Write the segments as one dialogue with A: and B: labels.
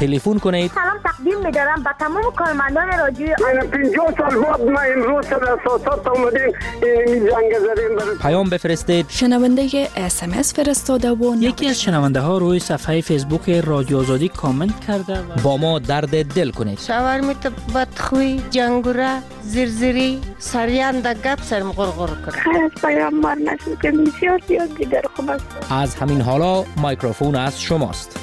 A: تلفن کنید.
B: سلام تقدیم می‌دارم به تمام کارمندان رادیو.
C: 50 سال بعد ما امروز سر اساسات اومدیم این جنگ زدیم.
A: پیام بفرستید.
D: شنونده SMS فرستاده و
E: یکی از شنونده ها روی صفحه فیسبوک رادیو آزادی کامنت کرده و
A: با ما درد دل کنید.
F: شاورمیت بدخوی جنگوره زرزری سریان د گپ سرم غرغر کرد.
B: خیر پیام مار نشد که بسیار دیگر خوب است.
A: از همین حالا میکروفون از شماست.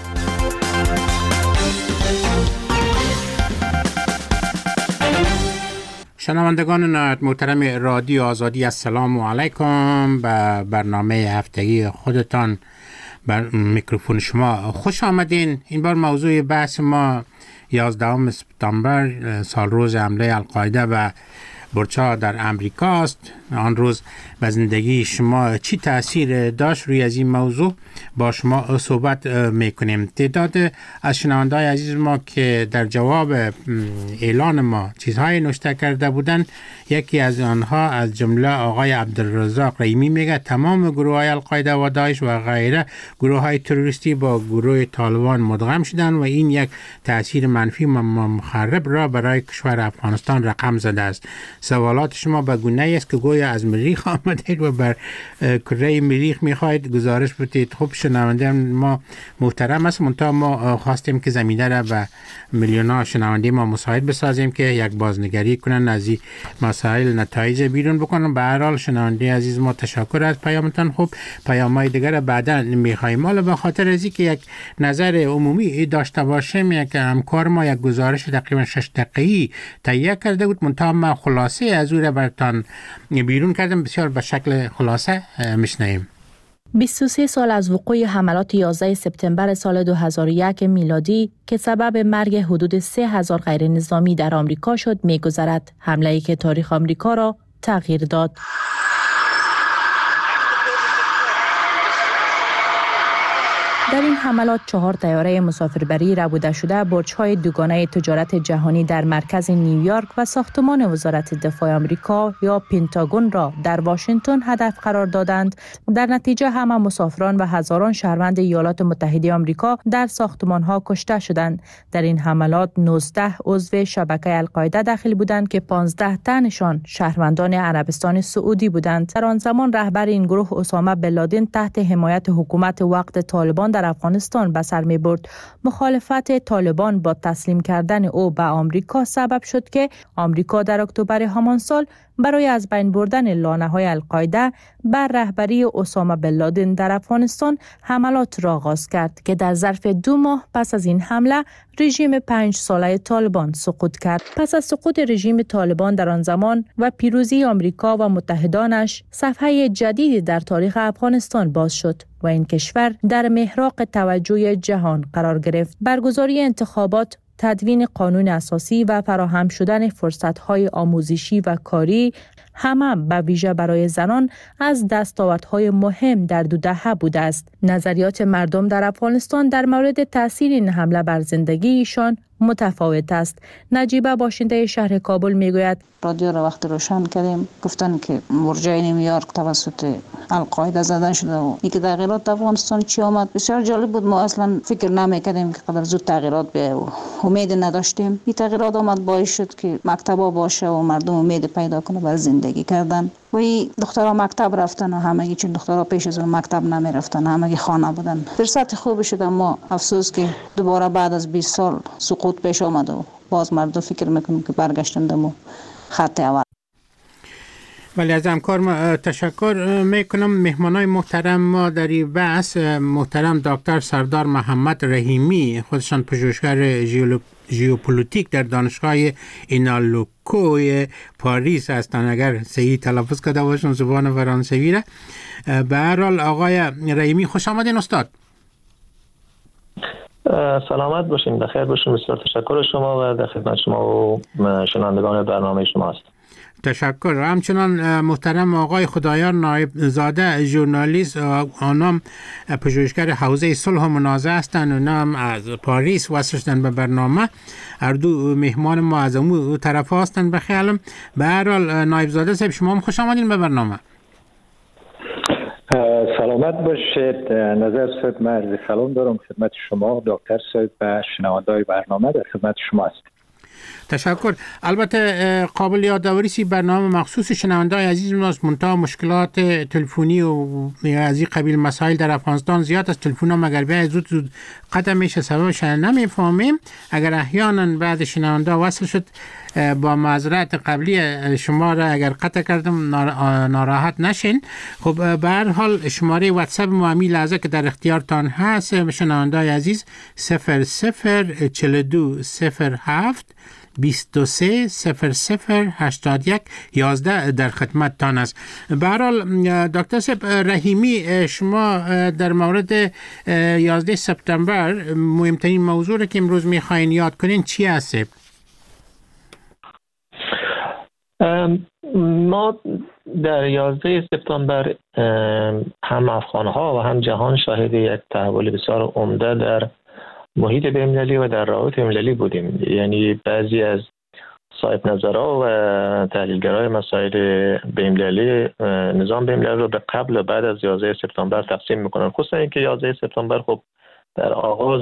G: شنوندگان نهایت محترم رادیو آزادی، السلام علیکم. به برنامه هفتگی خودتان بر میکروفون شما خوش آمدین. این بار موضوع بحث ما 11 سپتامبر سال روز حمله القاعده و برج‌ها در امریکا است. آن روز به زندگی شما چی تأثیر داشت؟ روی از این موضوع با شما صحبت میکنیم. تعداد از شنونده‌های عزیز ما که در جواب اعلان ما چیزهای نوشته کرده بودند، یکی از آنها از جمله آقای عبدالرزاق رحیمی میگه تمام گروه‌های القاعده و داعش و غیره گروه‌های تروریستی با گروه طالبان مدغم شدند و این یک تأثیر منفی و مخرب را برای کشور افغانستان رقم زده است. سوالات شما به گونه‌ای است که گویا از مریخ آمدید و بر کره مریخ میخواید گزارش بدید. خب شنونده ما محترم است، منتها ما خواستیم که زمینه را به میلیون‌ها شنونده ما مساعد بسازیم که یک بازنگری کنن از این مسائل، نتایج بیرون بکنن. به هر حال شنونده عزیز ما تشکر از پیامتان. خب پیام‌های دیگر را بعدا میخوایم. حالا به خاطر از اینکه یک نظر عمومی داشته باشیم، یک همکار ما یک گزارش تقریبا 6 دقیقه‌ای تهیه کرده بود، منتها ما خلاصه از او را براتون بیرون کردم. بسیار به شکل خلاصه میشنویم.
D: 23 سال از وقوع حملات 11 سپتامبر سال 2001 میلادی که سبب مرگ حدود 3000 غیر نظامی در آمریکا شد می‌گذرد. حمله‌ای که تاریخ آمریکا را تغییر داد. در این حملات 4 طیاره مسافربری ربوده شده برج‌های دوگانه تجارت جهانی در مرکز نیویورک و ساختمان وزارت دفاع آمریکا یا پنتاگون را در واشنگتن هدف قرار دادند. در نتیجه همه مسافران و هزاران شهروند ایالات متحده آمریکا در ساختمان‌ها کشته شدند. در این حملات 19 عضو شبکه القاعده داخل بودند که 15 تنشان شهروندان عربستان سعودی بودند. در آن زمان رهبر این گروه اسامه بن لادن تحت حمایت حکومت وقت طالبان در افغانستان به سر می برد. مخالفت طالبان با تسلیم کردن او به آمریکا سبب شد که آمریکا در اکتبر همان سال برای از بین بردن لانه‌های القاعده بر رهبری اسامه بن لادن در افغانستان حملات را آغاز کرد که در ظرف 2 ماه پس از این حمله رژیم 5 ساله طالبان سقوط کرد. پس از سقوط رژیم طالبان در آن زمان و پیروزی آمریکا و متحدانش، صفحه جدیدی در تاریخ افغانستان باز شد و این کشور در محراق توجه جهان قرار گرفت. برگزاری انتخابات، تدوین قانون اساسی و فراهم شدن فرصت‌های آموزشی و کاری همه به ویژه برای زنان از دستاوردهای مهم در 2 دهه بوده است. نظریات مردم در افغانستان در مورد تأثیر این حمله بر زندگی ایشان متفاوت است. نجیبه باشنده شهر کابل میگوید
H: رادیو را وقت روشن کردیم گفتن که برجای نیویورک توسط القاعده زدن شده و اینکه تغییرات افغانستان چی آمد بسیار جالب بود. ما اصلا فکر نمی‌کردیم که قدر زود تغییرات بیاید و امید نداشتیم. این تغییرات آمد باعث شد که مکتبا باشه و مردم امید پیدا کنه برای زندگی کردن. و این دخترها مکتب رفتن و همگی، چون دخترها پیش از اون مکتب نمی رفتن، همگی خانه بودن. فرصت خوب شد، اما افسوس که دوباره بعد از 20 سال سقوط پیش آمد و باز مردم فکر میکنم که برگشتن دمو خط اول.
G: ولی از همکار ما تشکر میکنم. مهمانای محترم ما در این بحث محترم دکتر سردار محمد رحیمی، خودشان پژوهشگر ژئوپلیتیک در دانشگاه اینالوکوی پاریس هستند، اگر صحیح تلفظ کرده باشم زبان فرانسوی را. به هر حال آقای رحیمی خوش آمدین استاد.
I: سلامت باشین، بخیر باشین. بسیار تشکر شما و در خدمت شما و شنوندگان برنامه شما است.
G: تشکر. همچنان محترم آقای خدایار نایب زاده، ژورنالیست، آنام پژوهشگر حوزه صلح و منازعه هستند و نام از پاریس وصل شدن به برنامه. هر دو مهمان ما از اون طرف هستند به خیالم. به هر حال نایب زاده صاحب شما هم خوش آمدین به برنامه.
J: سلامت باشید. نظر صاحب، من عرض سلام دارم خدمت شما، دکتر صاحب و شنونده‌های برنامه در خدمت شما است.
G: تشکر. البته قابل یادآوری سی برنامه مخصوص شنونده‌های عزیز ماست، منتها مشکلات تلفنی و از این قبیل مسائل در افغانستان زیاد است. تلفن‌ها مگر بیاید زود قطع میشه، سببش نمیفهمیم. اگر احیانا بعد شنونده وصل شد با معذرت قبلی شما را اگر قطع کردم ناراحت نشین. خب به هر حال شماره واتساپ ما همین لحظه که در اختیارتان هست شنونده‌های عزیز 004207 23 00 81 11 در خدمت تان است. به هر حال دکتر صاحب رحیمی، شما در مورد 11 سپتامبر مهمترین موضوع را که امروز میخواین یاد کنین چی هست؟
I: ما در 11 سپتامبر هم افغان‌ها و هم جهان شاهد یک تحول بسیار عمده در محیط بین‌المللی و در روابط بین‌المللی بودیم. یعنی بعضی از صاحب نظرها و تحلیلگرای مسائل بین‌المللی نظام بین‌المللی رو به قبل و بعد از 11 سپتامبر تقسیم میکنن، خصوصا اینکه 11 سپتامبر خب در آغاز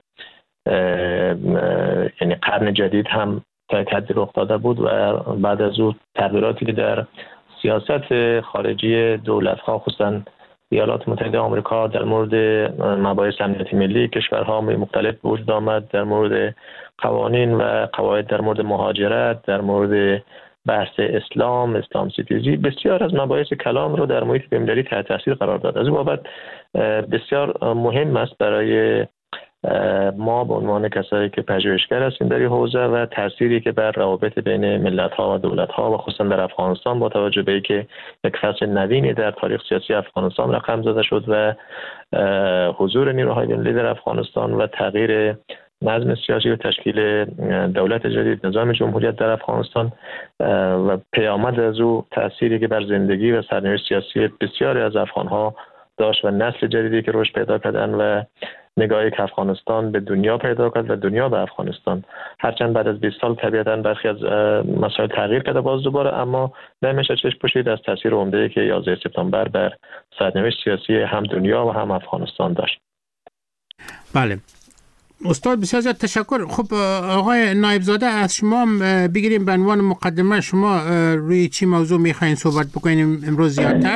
I: یعنی قرن جدید هم تحدی رخ داده بود و بعد از اون تغییراتی که در سیاست خارجی دولت‌ها خصوصا ایالات متحده آمریکا در مورد مباحث امنیتی ملی کشورها مختلف وجود آمد، در مورد قوانین و قواعد در مورد مهاجرت، در مورد بحث اسلام ستیزی، بسیار از مباحث کلان رو در محیط بین‌المللی تحت تاثیر قرار داد. از این بابت بسیار مهم است برای ما به عنوان کسایی که پژوهشگر هستیم در این حوزه و تأثیری که بر روابط بین ملت‌ها و دولت‌ها و خصوصا در افغانستان با توجه به اینکه یک فصل نوینی در تاریخ سیاسی افغانستان رقم زده شد و حضور نیروهای بین‌المللی در افغانستان و تغییر نظم سیاسی و تشکیل دولت جدید، نظام جمهوریت در افغانستان و پیامد از او تأثیری که بر زندگی و سرنوشت سیاسی بسیاری از افغان‌ها داشت و نسل جدیدی که رشد پیدا کردن و نگاهی که افغانستان به دنیا پیدا کرد و دنیا به افغانستان، هرچند بعد از 20 سال طبیعتاً برخی از مسائل تغییر کرده باز دوباره، اما نمیشه چشم پوشید از تاثیر عمده‌ای که 11 سپتامبر بر سرنوشت سیاسی هم دنیا و هم افغانستان داشت.
G: بله استاد، بسیار زیاد تشکر. خب آقای نایب زاده، از شما بگیریم به عنوان مقدمه، شما روی چی موضوع میخواین صحبت بکنیم امروز زیادتر؟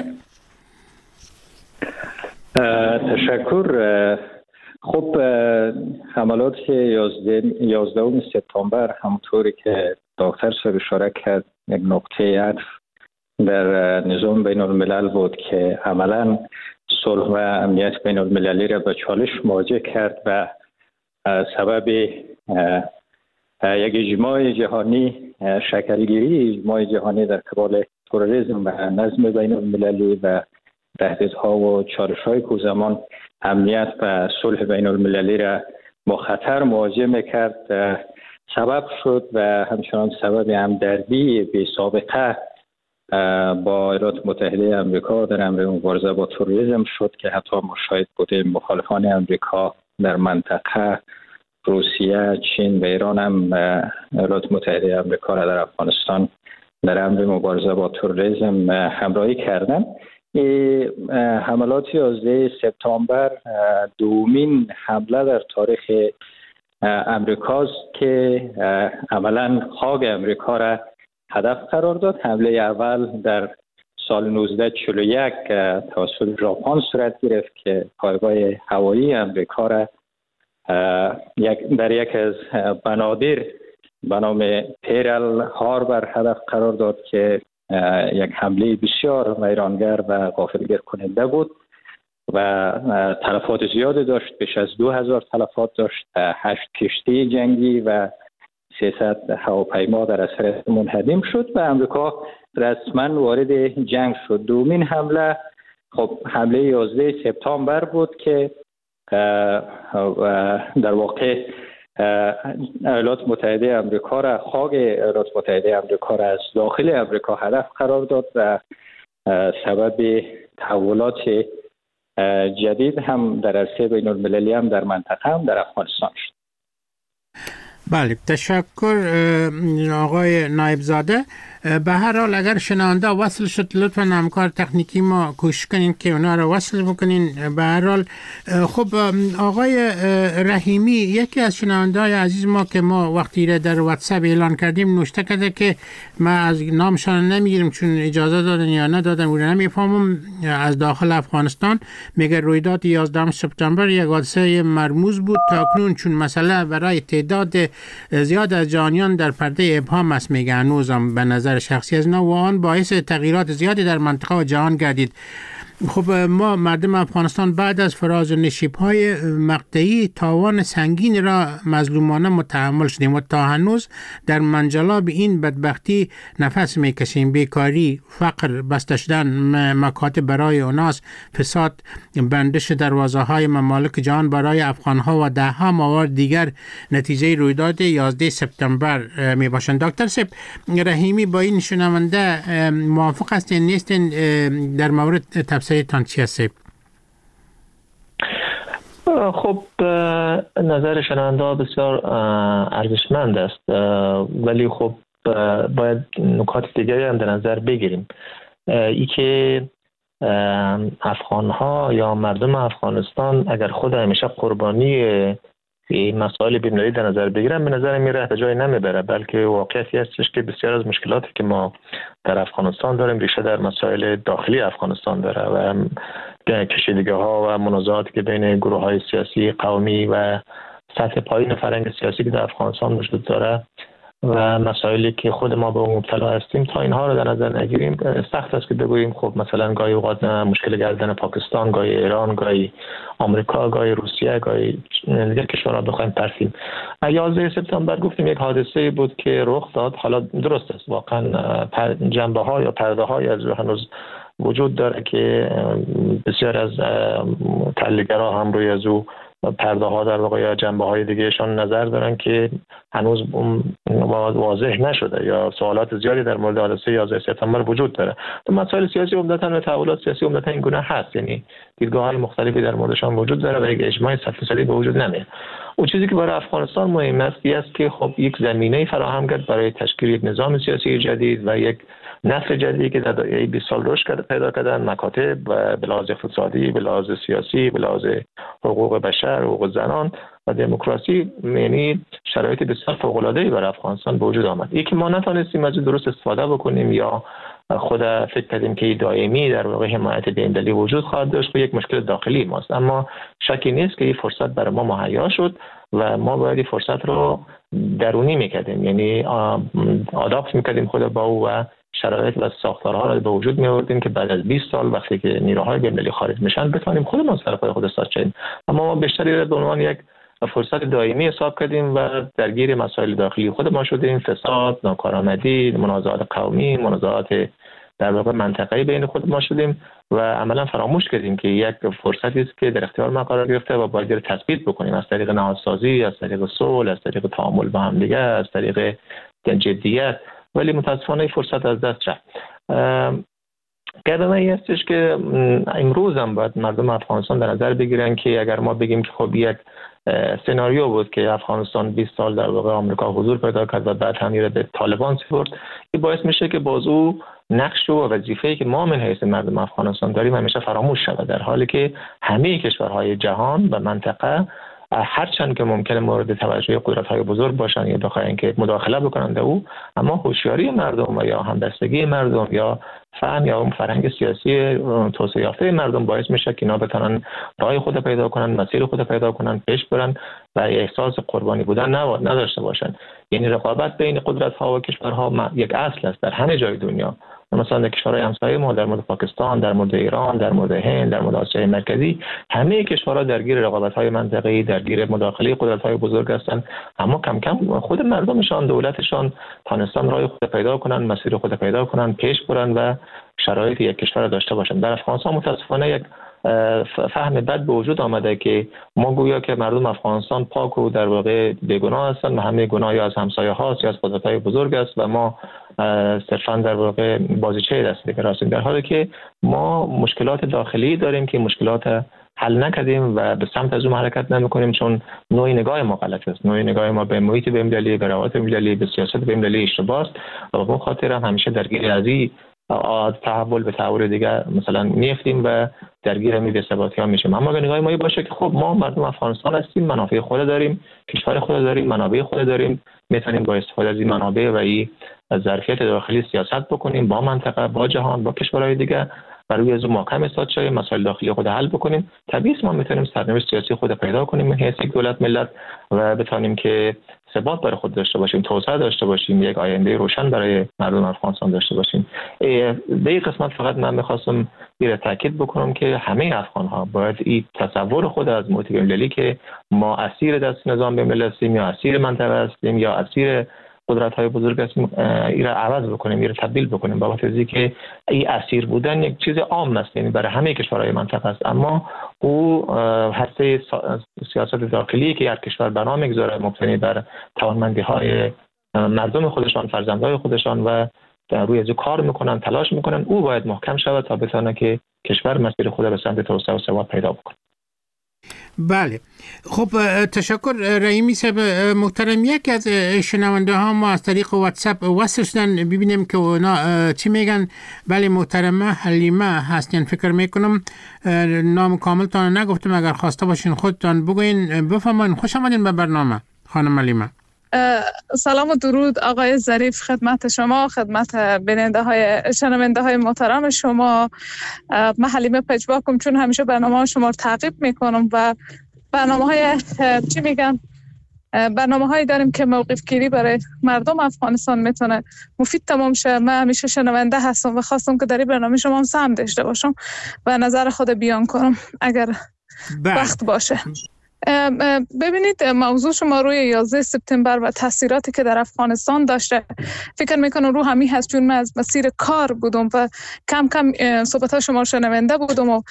J: تشکر. خب حملات 11 سپتامبر همونطوری که دکتر صاحب اشاره کرد یک نقطه عطف در نظام بین الملل بود که عملا صلح و امنیت بین المللی را به چالش مواجه کرد و سبب یک اجماع جهانی، شکلگیری اجماع جهانی در قبال تروریسم و نظم بین المللی و تهدیدها و چالش‌های کوزمان امنیت و صلح بین المللی را با خطر مواجه میکرد سبب شد و همچنان سبب همدردی بی سابقه با ایالات متحده آمریکا در امر مبارزه با تروریسم شد که حتی ما شاهد بودیم مخالفان آمریکا در منطقه، روسیه، چین و ایران هم ایالات متحده آمریکا را در افغانستان در امر مبارزه با تروریسم همراهی کردند. حملات 11 سپتامبر دومین حمله در تاریخ امریکاست که عملا خاک امریکا را هدف قرار داد. حمله اول در سال 1941 توسط ژاپن صورت گرفت که پایگاه هوایی امریکا را در یک از بنادر به نام پیرل هاربر هدف قرار داد که یک حمله بسیار ویرانگر و غافلگیر کننده بود و تلفات زیادی داشت، بیش از 2000 تلفات داشت، 8 کشتی جنگی و 300 هواپیما در اثر منهدم شد و امریکا رسما وارد جنگ شد. دومین حمله خب حمله 11 سپتامبر بود که در واقع ایالات متحده آمریکا را، خاک ایالات متحده آمریکا را از داخل آمریکا هدف قرار داد و سبب تحولات جدید هم در عرصه بین المللی هم در منطقه هم در افغانستان شد.
G: بله، تشکر آقای نایب زاده. به هر حال اگر شنونده وصل شد لطفا همکار تکنیکی ما کوشش کنین که اونا رو وصل بکنین. به هر حال خب آقای رحیمی، یکی از شنونده های عزیز ما که ما وقتی را در واتساپ اعلان کردیم نوشته کرده که ما از نامشان نمیگیریم چون اجازه دادن یا ندادن اون نمیفهمم، از داخل افغانستان میگه رویداد 11 سپتامبر یک حادثه مرموز بود تا اکنون، چون مسئله برای تعداد زیاد از جهانیان در پرده ابهام است. میگه هنوزم به نظر شخصی از و آن باعث تغییرات زیادی در منطقه و جهان گردید. خب ما مردم افغانستان بعد از فراز و نشیب‌های مقطعی تاوان سنگین را مظلومانه متحمل شدیم و تا هنوز در منجلاب این بدبختی نفس میکشیم. بیکاری، فقر، بسته شدن مکاتب برای اوناس، فساد، بندش دروازه‌های ممالک جهان برای افغان‌ها و ده‌ها موارد دیگر نتیجه رویداد 11 سپتامبر می باشند. دکتر سپ رحیمی، با این شنونده موافق هستین نیستین در مورد تان چی هست؟
I: خب نظر شنونده بسیار ارزشمند است، ولی خب باید نکات دیگری هم در نظر بگیریم. ای که افغان‌ها یا مردم افغانستان اگر خود همیشه قربانی مسائل بین‌المللی در نظر بگیرن، به نظر میره به جای نمیبره، بلکه واقعیتی هستش که بسیار از مشکلاتی که ما در افغانستان داریم ریشه در مسائل داخلی افغانستان داره و کشیدگی‌ها و منازعاتی که بین گروه‌های سیاسی قومی و سطح پایین فرهنگ سیاسی که در افغانستان وجود داره و مسائلی که خود ما به اون مبتلا هستیم، تا اینها رو در نظر نگیریم سخت است که بگوییم خب مثلا گاهی اوقات مشکل گردن پاکستان، گاهی ایران، گاهی آمریکا، گاهی روسیه، گاهی دیگر کشورها بخوایم ترسیم. 11 سپتامبر گفتیم یک حادثه بود که رخ داد. حالا درست است واقعا جنبه‌ها یا پرده‌های از هنوز وجود داره که بسیار از تحلیلگرا هم روی از او پرده ها در واقع یا جنبه های دیگهشان نظر دارن که هنوز واضح نشده یا سوالات زیادی در مورد حادثه 11 سپتامبر وجود داره. تو مسائل سیاسی عمدتاً و تحولات سیاسی عمدتاً این گونه هست، یعنی دیدگاه‌های مختلفی در موردشان وجود داره و یک اجماع 100% به وجود نمیاد. اون چیزی که برای افغانستان مهم است که خب یک زمینه فراهم کرد برای تشکیل یک نظام سیاسی جدید و یک نسل جدیدی که در 20 سال رشد پیدا کردن، مکاتب به لحاظ اقتصادی، به لحاظ سیاسی، به لحاظ حقوق بشر، حقوق زنان و دموکراسی، یعنی شرایط بسیار فوق‌العاده‌ای برای افغانستان به وجود آمد. یکی ما نتونستیم از درست استفاده بکنیم یا خود فکر کردیم که دائمی در واقع حمایت بین‌المللی وجود خواهد داشت و یک مشکل داخلی ماست، اما شکی نیست که این فرصت برای ما مهیا شد و ما باید این فرصت رو درونی می‌کردیم، یعنی آداپت می‌کردیم خود با او و شرایط و ساختارها را به وجود می‌آوردیم که بعد از 20 سال وقتی که نیروهای بین‌المللی خارج میشن بتونیم خودمون سر پای خود استاد شیم. اما ما بیشتری به عنوان یک فرصت دائمی حساب کردیم و درگیر مسائل داخلی خود ما شدیم، فساد، ناکارآمدی، منازعات قومی، منازعات در واقع منطقه‌ای بین خود ما شدیم و عملا فراموش کردیم که یک فرصتی است که در اختیار ما قرار گرفته و باید رو تثبیت بکنیم از طریق نهادسازی، از طریق صلح، از طریق تعامل با هم دیگه، از طریق جدیت، ولی متاسفانه این فرصت از دست رفت. گرده هستش که امروز هم باید مردم افغانستان در نظر بگیرن که اگر ما بگیم که خب یک سناریو بود که افغانستان 20 سال در واقع آمریکا حضور پیدا کرد و بعد هم به طالبان سپرد، این باعث میشه که باز او نقش و وظیفه‌ای که ما من حیث مردم افغانستان داریم همیشه فراموش شود، در حالی که همه کشورهای جهان و منطقه هرچند که ممکنه مورد توجه قدرت‌های بزرگ باشن یا بخواین که مداخله بکنن در او، اما هوشیاری مردم و یا همبستگی مردم یا فهم یا اون فرهنگ سیاسی توسعه یافته مردم باعث میشه که اینا بتونن راه خود پیدا کنن، مسیر خود پیدا کنن، پیش برن و احساس قربانی بودن نداشته باشن. یعنی رقابت بین قدرت‌ها و کشورها یک اصل است در همه جای دنیا. مثلا در کشورهای همسایه ما، در مورد پاکستان، در مورد ایران، در مورد هند، در مورد آسیای مرکزی، همه کشورها درگیر رقابت‌های منطقه‌ای، درگیر مداخله قدرت‌های بزرگ هستند، اما کم کم خود مردمشان، دولتشان تانستان راه خود پیدا کنن، مسیر خود پیدا کنن، پیش برن و شرایط یک کشور داشته باشند. در افغانستان متأسفانه یک فهم بد به وجود آمده که ما گویا که مردم افغانستان پاک و در واقع بیگناه هستند و همه گناه یا از همسایه هاست یا از قدرت‌های بزرگ است و ما صرفا در واقع بازیچه دست دیگر هستیم، در حالی که ما مشکلات داخلی داریم که مشکلات حل نکردیم و به سمت از اون حرکت نمیکنیم، چون نوع نگاه ما غلط است. نوع نگاه ما به محیط بین‌المللی، به روابط بین‌المللی، به سیاست بین‌المللی اشتباه است و به خاطر هم همیشه درگیر از تحول به تحول دیگر مثلا میفتیم و درگیر همین بی‌ثباتی‌ها میشیم. اما به نگاه ما باشه که خب ما مردم افغانستان هستیم، منافع خود داریم، کشور خود داریم، منابع خود داریم، میتونیم با استفاده از این منابع و این ظرفیت داخلی سیاست بکنیم با منطقه، با جهان، با کشورهای دیگه و روی از محکم ایستاد شویم، مسائل داخلی خود حل بکنیم. طبیعی ما میتونیم سرنوشت سیاسی خود پیدا کنیم من حیث یک دولت ملت و بتونیم که ثبات برای خود داشته باشیم، توسعه داشته باشیم، یک آینده روشن برای مردم افغانستان داشته باشیم. به این قسمت فقط من می‌خواستم این تاکید بکنم که همه افغان‌ها باید این تصور خود از محیط بین‌المللی که ما اسیر دست نظام بین‌المللی هستیم یا اسیر منطقه هستیم یا اسیر قدرت‌های بزرگ هستیم، این را عوض بکنیم، این را تبدیل بکنیم. بابت از اینکه این اسیر بودن یک چیز عام است، یعنی برای همه کشورهای منطقه است، اما او هسته سیاست داخلی که هر کشور بنا می‌گذاره مبتنی بر توانمندی‌های مردم خودشان، فرزندهای خودشان و روی از کار میکنن، تلاش میکنن، او باید محکم شود تا بتونه که کشور مسیر خود به سمت توسعه و ثبات پیدا بکنه.
G: بله، خب تشکر رحیمی صاحب محترم. یک از شنونده ها ما از طریق واتساپ وصل شدن، ببینیم که اونا چی میگن. بله محترمه حلیمه هستین، فکر میکنم نام کاملتان نگفتم، اگر خواسته باشین خودتان بگوین. بفرمایین. خوش آمدین به برنامه خانم حلیمه.
K: سلام و درود آقای ظریف، خدمت شما، خدمت شنونده های محترم شما. من حلیمه پژواکم، چون همیشه برنامه شما رو تعقیب میکنم و برنامه هایی داریم که موقف گیری برای مردم افغانستان میتونه مفید تمام شه. من همیشه شنونده هستم و خواستم که در این برنامه شما هم سهم داشته باشم و نظر خود بیان کنم اگر وقت باشه. ببینید، موضوع شما روی 11 سپتامبر و تاثیراتی که در افغانستان داشته فکر میکنم رو همین هست، چون من از مسیر کار بودم و کم کم صحبت‌ها شما شنونده بودم و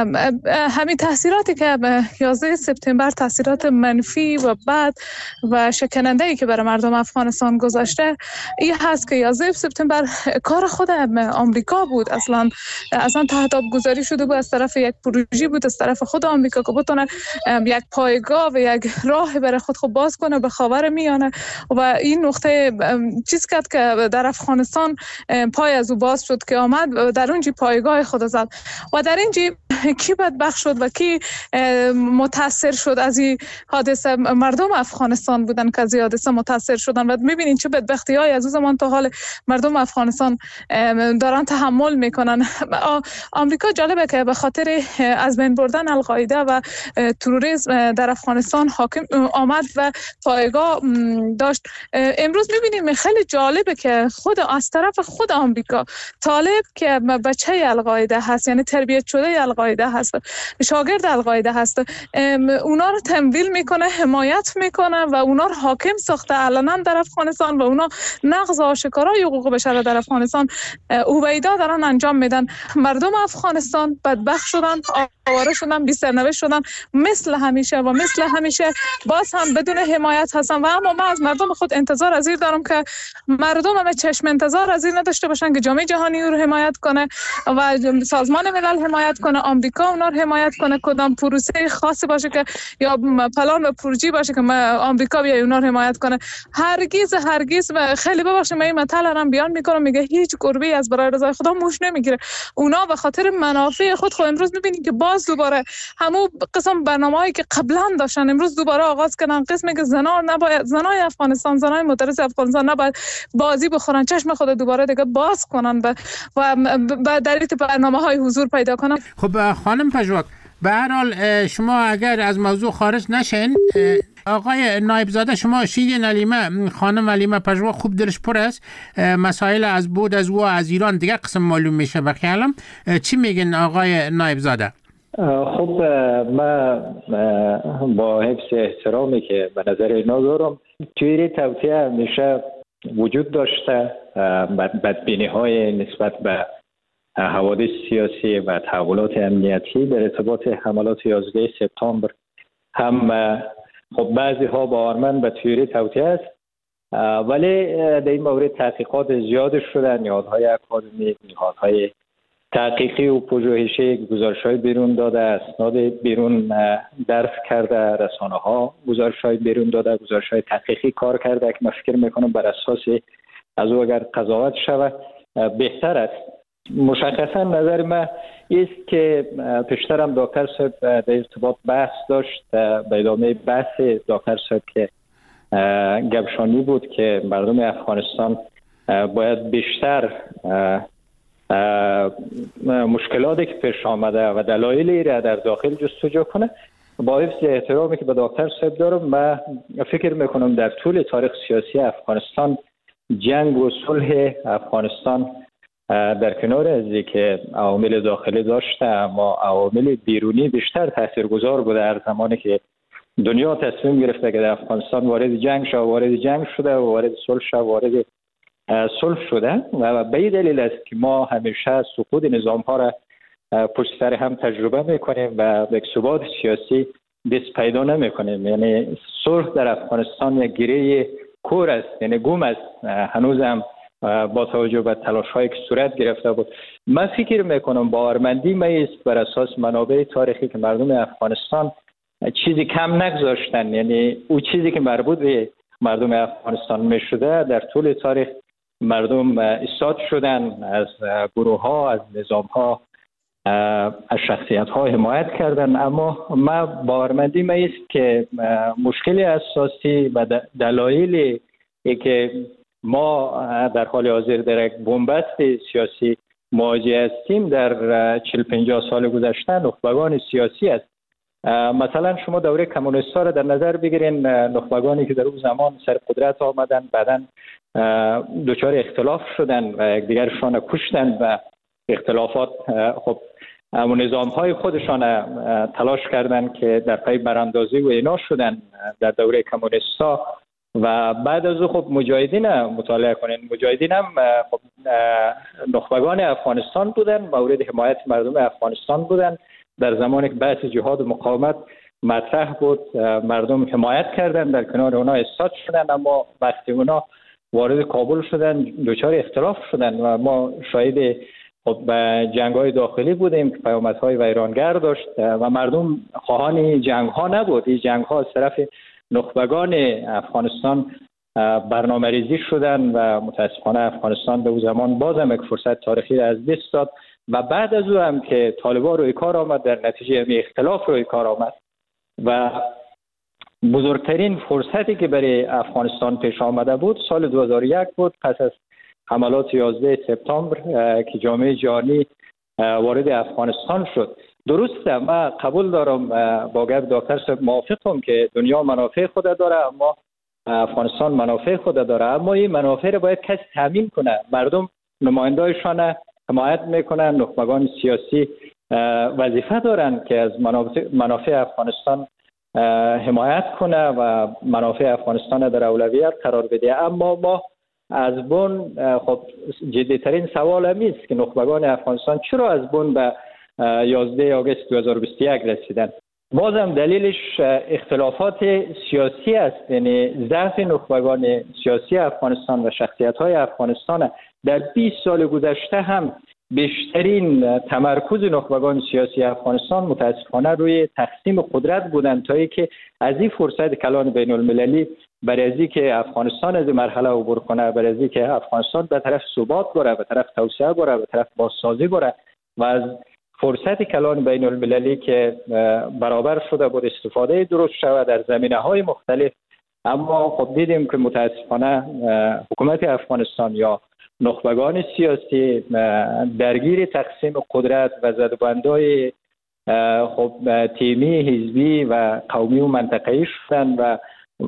K: همین تاثیراتی که 11 سپتامبر تاثیرات منفی و بد و شکننده‌ای که برای مردم افغانستان گذاشته این هست که 11 سپتامبر کار خود آمریکا بود. اصلا تهدید گذاری شده بود از طرف یک پروژه بود از طرف خود آمریکا که بتونه یک پایگاه و یک راه برای خود باز کنه به خاورمیانه و این نقطه چیز کرد که در افغانستان پای از او باز شد که آمد در اونجی پایگاه خود زد و در اینجی کی بدبخت شد و کی متاثر شد از این حادثه؟ مردم افغانستان بودن که از این حادثه متاثر شدن و میبینین چه بدبختی های از اون زمان تا حال مردم افغانستان دارن تحمل میکنن. آمریکا جالبه که به خاطر از بین بردن القاعده و تروریسم در افغانستان حاکم آمد و پایگاه داشت. امروز میبینیم خیلی جالبه که از طرف خود آمریکا طالب که بچه القاعده هست، یعنی تربیت شده القاعده هست، شاگرد القاعده هست، اونا رو تمویل میکنه، حمایت میکنه و اونا رو حاکم ساخته علنا در افغانستان و اونا نقض آشکارای حقوق بشر در افغانستان اویدا دارن انجام میدن. مردم افغانستان بدبخت شدن، آواره شدن، بی سرنوشت شدن مثل همیشه باز هم بدون حمایت هستن. و اما من از مردم خود انتظار از این دارم که مردم همه چشم انتظار از این نداشته باشن که جامعه جهانی رو حمایت کنه و سازمان ملل حمایت کنه، آمریکا اونا رو حمایت کنه، کدام پروسه خاصی باشه که یا پلان و پروژه باشه که آمریکا بیاد اونا رو حمایت کنه. هرگز خیلی ببخشید من این مطلب رو بیان میکنم، میگه هیچ گربه‌ای از برای رضای خدا موش نمیگیره. اونا به خاطر منافع خود امروز میبینید که باز دوباره همون قسم برنامه‌ای که قبلا داشتن امروز دوباره آغاز کردن. قسمی که زنای افغانستان، زنای معترض افغانستان نباید بازی بخورن، چشم خود دوباره دیگه باز کنن و در این برنامه‌های حضور پیدا کنن.
G: خب خانم پژواک، به هر حال شما اگر از موضوع خارج نشین، آقای نایب زاده شما شیدین خانم حلیمه پژواک خوب دلش پر است، مسائل از بود از او از ایران دیگه قسم معلوم میشه به خیالم. چی میگن آقای نایب زاده؟
J: خب من با حفظ احترامی که به نظر اینا دارم، توی توطئه همیشه وجود داشته بدبینی های نسبت به حوادث سیاسی و تحولات امنیتی در ارتباط حملات 11 سپتامبر. هم خب بعضی ها باورمند به تئوری توطئه است، ولی در این مورد تحقیقات زیاد شده، نهادهای اکادمیک، نهادهای تحقیقی و پژوهشی گزارش‌های بیرون داده، اسناد بیرون درس کرده، رسانه‌ها گزارش‌های بیرون داده، گزارش‌های تحقیقی کار کرده که من فکر می‌کنم بر اساس از او اگر قضاوت شود بهتر است. مشخصا نظر من است که پیشترم دکتر صاحب در ارتباط بحث داشت، به ادامه بحث دکتر صاحب که گبشانی بود که مردم افغانستان باید بیشتر مشکلاتی که پیش آمده و دلایلی را در داخل جستجو کنه. با حفظ احترامی که به دکتر صاحب دارم، من فکر میکنم در طول تاریخ سیاسی افغانستان جنگ و صلح افغانستان در کنار از که عوامل داخلی داشته، اما عوامل بیرونی بیشتر تاثیرگذار بوده. در زمانی که دنیا تصمیم گرفته که در افغانستان وارد جنگ شده، وارد جنگ شده و وارد صلح شده، وارد صلح شده و به این دلیل است که ما همیشه سقوط نظام ها را پشت سر هم تجربه میکنیم و به ثبات سیاسی دست پیدا نمیکنیم. یعنی صلح در افغانستان یک گره کور است، یعنی گم است، هنوز هم با توجه به تلاش هایی که صورت گرفته بود. من فکر میکنم باورمندی ما است بر اساس منابع تاریخی که مردم افغانستان چیزی کم نگذاشتن. یعنی او چیزی که مربوط به مردم افغانستان میشده در طول تاریخ مردم ایستاد شدن، از گروه ها، از نظام ها، از شخصیت ها حمایت کردن. اما ما باورمندی ما است که مشکل اساسی و دلایلی که ما در حال حاضر در یک بنبست سیاسی مواجه هستیم در 40-50 سال گذشته نخبگان سیاسی است. مثلا شما دوره کمونیست‌ها را در نظر بگیرین، نخبگانی که در اون زمان سر قدرت آمدن بعداً دچار اختلاف شدن و دیگرشان کشتن و اختلافات خب اما نظام‌های خودشان تلاش کردن که در پی براندازی و اینا شدن در دوره کمونیست‌ها. و بعد از او خب مجاهدین مطالعه کنین، مجاهدین هم خب نخبگان افغانستان بودن، مورد حمایت مردم افغانستان بودن. در زمانی که بحث جهاد و مقاومت مطرح بود مردم حمایت کردن، در کنار اونا ایستاد شدن. اما وقتی اونا وارد کابل شدن دچار اختلاف شدن و ما شاهد خب جنگ‌های داخلی بودیم که پیامدهای ویرانگر داشت و مردم خواهان جنگ‌ها نبود. این جنگ‌ها از طرف نخبگان افغانستان برنامه‌ریزی شدن و متاسفانه افغانستان به اون زمان بازم یک فرصت تاریخی را از دست داد و بعد از او هم که طالبان روی کار آمد در نتیجه همین اختلاف روی کار آمد و بزرگترین فرصتی که برای افغانستان پیش آمده بود سال 2001 بود، پس از حملات 11 سپتامبر که جامعه جهانی وارد افغانستان شد. درسته، من قبول دارم با گفت دکتر صاحب موافقم که دنیا منافع خود داره اما افغانستان منافع خود داره، اما این منافع را باید کسی تامین کنه. مردم نماینده‌هایشان حمایت میکنن، نخبگان سیاسی وظیفه دارن که از منافع افغانستان حمایت کنه و منافع افغانستان در اولویت قرار بده. اما ما از بن خب جدی‌ترین سوال است که نخبگان افغانستان چرا از بن به 11 آگوست 2021 رسیدن. بازم دلیلش اختلافات سیاسی است، یعنی ضعف نخبگان سیاسی افغانستان و شخصیت‌های افغانستان. در 20 سال گذشته هم بیشترین تمرکز نخبگان سیاسی افغانستان متاسفانه روی تقسیم قدرت بودند تا اینکه از این فرصت کلان بین المللی برای از که افغانستان از مرحله عبور کنه، برای از که افغانستان به طرف ثبات بره، به طرف توسعه بره، به طرف بازسازی بره و از فرصت کلان بین المللی که برابر شده بود استفاده درست شود در زمینه‌های مختلف. اما خب دیدیم که متاسفانه حکومت افغانستان یا نخبگان سیاسی درگیر تقسیم قدرت و زدوبندهای خب تیمی، حزبی و قومی و منطقه‌ای شدن و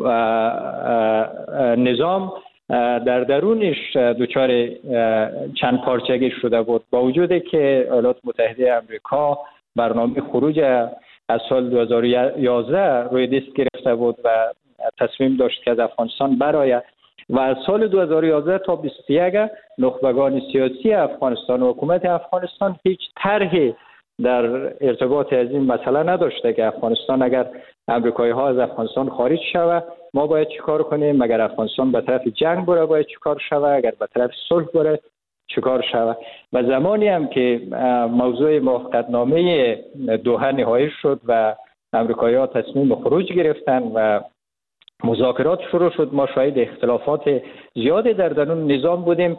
J: نظام در درونش دچار چند پارچگی شده بود. با وجودی که ایالات متحده آمریکا برنامه خروج از سال 2011 روی دست گرفته بود و تصمیم داشت که از افغانستان برآید و از سال 2011 تا 2021 نخبگان سیاسی افغانستان و حکومت افغانستان هیچ طرحی در ارتباط از این مسئله نداشته که افغانستان اگر امریکایی ها از افغانستان خارج شود ما باید چیکار کنیم، اگر افغانستان به طرف جنگ بره باید چیکار شود، اگر به طرف صلح بره چکار شود. و زمانی هم که موضوع موافقتنامه دوحه نهایی شد و امریکایی‌ها تصمیم خروج گرفتن و مذاکرات شروع شد، ما شاهد اختلافات زیادی در درون نظام بودیم.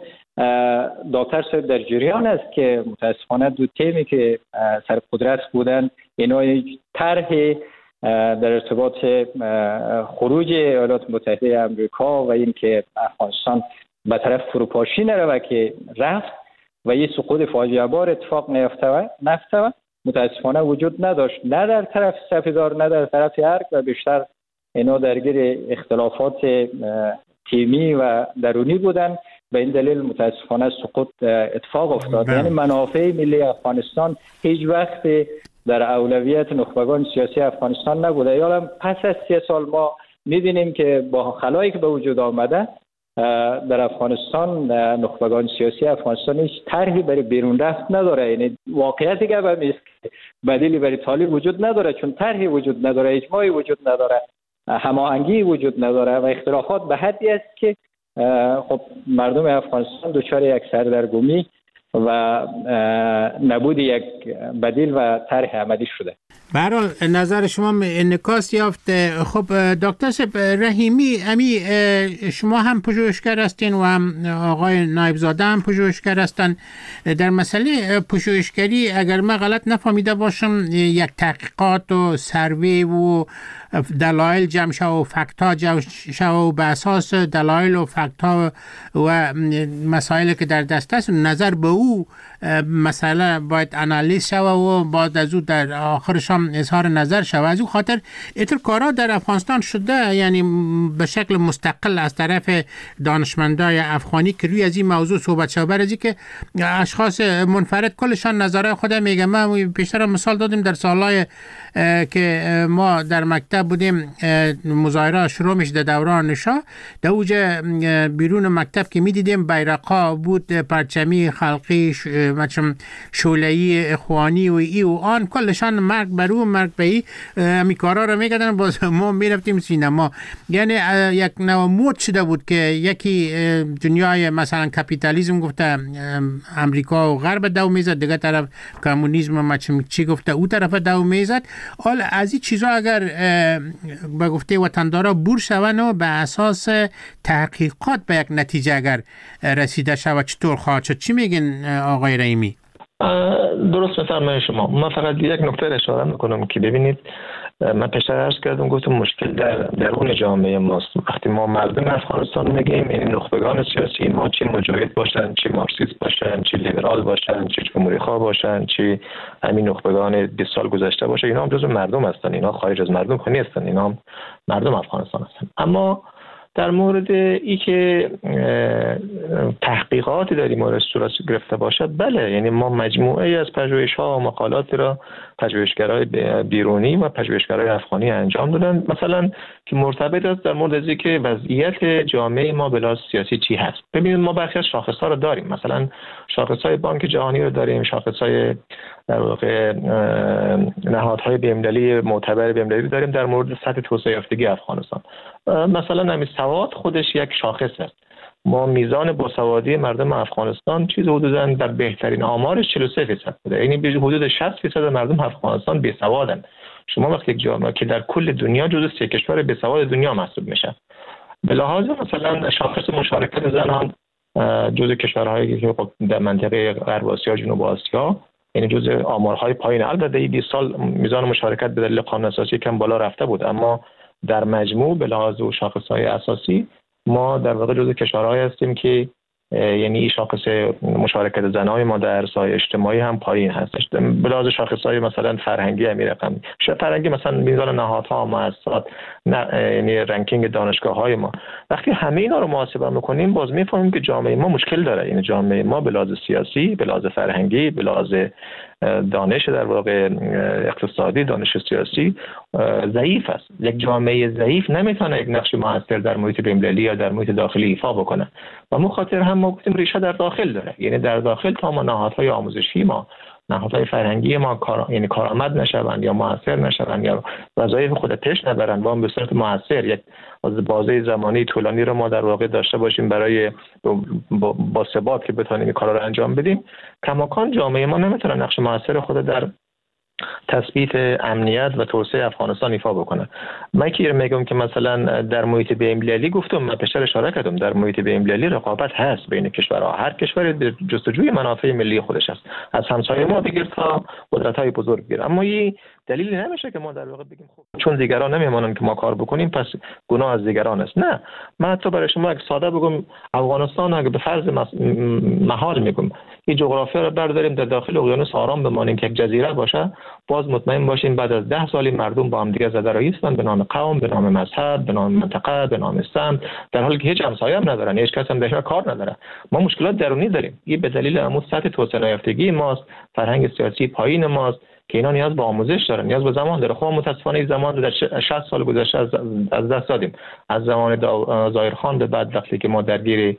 J: دکتر صاحب در جریان است که متاسفانه دو تیمی که سر قدرت بودند اینا طرح در ارتباط خروج ایالات متحده آمریکا و اینکه افغانستان به طرف فروپاشی نرود که رفت و یه سقوط فاجعه بار اتفاق نیفتاد متاسفانه وجود نداشت، نه در طرف سپیدار نه در طرف ارگ، و بیشتر اینا درگیر اختلافات تیمی و درونی بودن. به این دلیل متاسفانه سقوط اتفاق افتاد. یعنی منافع ملی افغانستان هیچ وقت در اولویت نخبگان سیاسی افغانستان نبوده. یا پس از 3 سال ما می‌بینیم که با خلایی که به وجود آمده در افغانستان نخبگان سیاسی افغانستان هیچ طرحی برای بیرون رفت نداره. یعنی واقعیتی که به است که بدیلی برای طالب وجود نداره، چون طرحی وجود نداره، اجماعی وجود نداره، هماهنگی وجود نداره و اختلافات به حدی است که خب مردم افغانستان دچار یک سردرگمی و نبود یک بدیل و طرح عملی شده.
G: به هر حال نظر شما انعکاس یافت. خب دکتر صاحب رحیمی، شما هم پژوهشگر هستین و هم آقای نایبزاده هم پژوهشگر هستن. در مسئله پژوهشگری اگر من غلط نفهمیده باشم یک تحقیقات و سروی و دلایل جمع شو و فکت‌ها جمع شو و به اساس دلایل و فکت‌ها و مسائلی که در دست است نظر به او مسئله باید انالیز شود و بعد از او در آخرش هم اظهار نظر شود. از او خاطر اینطور کارا در افغانستان شده، یعنی به شکل مستقل از طرف دانشمندای افغانی که روی از این موضوع صحبت شود، برای که اشخاص منفرد کلشان نظرهای خود میگن. ما پیشتر مثال دادیم در سالهای که ما در مکتب بودیم مظاهره شروع میشه در دوران نشا، در اوج بیرون مکتب که میدیدیم بیرقا بود، پرچمی خلقی شوله‌ای اخوانی و ای و آن، کلشان مرگ بر او مرگ به ای همی کارا رو میکردن. باز ما میرفتیم سینما. یعنی یک نوع مود شده بود که یکی دنیای مثلا کپیتالیسم گفته امریکا و غرب دو میزد، دیگه طرف کمونیسم چی گفته او طرف دو میزد. حالا از این چیزا اگر به گفته وطندارا بور شون و به اساس تحقیقات به یک نتیجه اگر رسیده شود چطور خواهد شد؟ چی میگن آقای رحیمی؟
I: درست میفرمایید شما. من فقط یک نکته اشاره میکنم که ببینید، من پیشتر عرض کردم گفتم مشکل در درون جامعه ماست. وقتی ما مردم افغانستان میگیم این نخبگان سیاسی ما چه مجاهد باشن، چه مارکسیست باشن، چه لیبرال باشن، چه جمهوری خواه باشن، چه همین نخبگان 20 سال گذشته باشه، اینا هم جزو مردم هستن، اینا خارج از مردم نیستن، اینا هم مردم افغانستان هستن. اما در مورد ای که تحقیقاتی در این مورد صورت گرفته باشد، بله، یعنی ما مجموعه از پژوهش‌ها و مقالاتی را پژوهشگرای بیرونی و پژوهشگرای افغانی انجام دادن، مثلا که مرتبط است در مورد از که وضعیت جامعه ما به لحاظ سیاسی چی هست. ببینید ما برخی از شاخص‌ها رو داریم، مثلا شاخص‌های بانک جهانی رو داریم، شاخص‌های در واقع نهادهای بین‌المللی معتبر بین‌المللی داریم در مورد سطح توسعه یافتگی افغانستان. مثلا همین سواد خودش یک شاخص است. ما میزان باسوادی مردم افغانستان چیز حدوداً در بهترین آمارش 43% بوده، یعنی حدود 60% مردم افغانستان بیسوادن. شما وقتی یک جامعه که در کل دنیا جزو 3 کشور بیسواد دنیا محسوب میشه، به لحاظ مثلا شاخص مشارکت زنان جزو کشورهایی که در منطقه غرب آسیا، جنوب آسیا، یعنی جزء آمارهای پایین. البته 20 سال میزان مشارکت به دلیل قانون اساسی کم بالا رفته بود، اما در مجموع به لحاظ و شاخصهای اساسی ما در واقع جزء کشورهایی هستیم که یعنی این شاخص مشارکت زنای ما در عرصه‌های اجتماعی هم پایین هستش. به لحاظ شاخصهای مثلا فرهنگی همین رقم، فرهنگی مثلا میزان نهادها، مؤسسات، یعنی رنکینگ دانشگاه‌های ما. وقتی همه اینا رو محاسبه می‌کنیم باز می‌فهمیم که جامعه ما مشکل داره. یعنی جامعه ما به لحاظ سیاسی، به لحاظ فرهنگی، به لحاظ دانش در واقع اقتصادی، دانش سیاسی ضعیف است. یک جامعه ضعیف نمیتونه یک نقش موثر در محیط بین‌المللی یا در محیط داخلی ایفا بکنه. و ما خاطر هم ما گفتیم ریشه در داخل داره. یعنی در داخل تا ما نهادهای آموزشی ما نهادهای فرهنگی ما یعنی کارآمد نشوند یا موثر نشوند یا وظایف خود پیش نبرند، با به صورت موثر یک بازه زمانی طولانی رو ما در واقع داشته باشیم برای با ثبات که بتونیم این کارا رو انجام بدیم، کماکان جامعه ما نمیتونه نقش موثر خود در تثبیت امنیت و توسعه افغانستان ایفا بکنه. من که میگم که مثلا در محیط بین‌المللی گفتم، من پیشتر اشاره کردم، در محیط بین‌المللی رقابت هست بین کشورها، هر کشوری به جستجوی منافع ملی خودش است، از همسایه ما بگیر تا قدرت‌های بزرگ بگیر. اما این دلیلی نمیشه که ما در واقع بگیم خب چون دیگران نمیمونن که ما کار بکنیم پس گناه از دیگران است. نه، من حتی برای شما یک ساده بگم، افغانستان اگه به فرض محال میگم این جغرافیا رو برداریم در داخل اقیانوس آرام بمانیم که یک جزیره باشه، باز مطمئن باشیم بعد از 10 سال مردم با هم دیگه زده رئیسن به نام قوم، به نام مذهب، به نام منطقه، به نام سمت، در حالی که هیچ همسایه هم ندارن، هیچ کس هم درش کار نداره. ما مشکلات درونی داریم. این به دلیل همون سطح توسعه نیافتگی ماست، فرهنگ سیاسی پایین ماست که اینا نیاز به آموزش دارن، نیاز به زمان داره. خب متاسفانه این زمان در 60 سال گذشته از دست دادیم. از زمان ظاهرخان به بعد وقتی که ما درگیر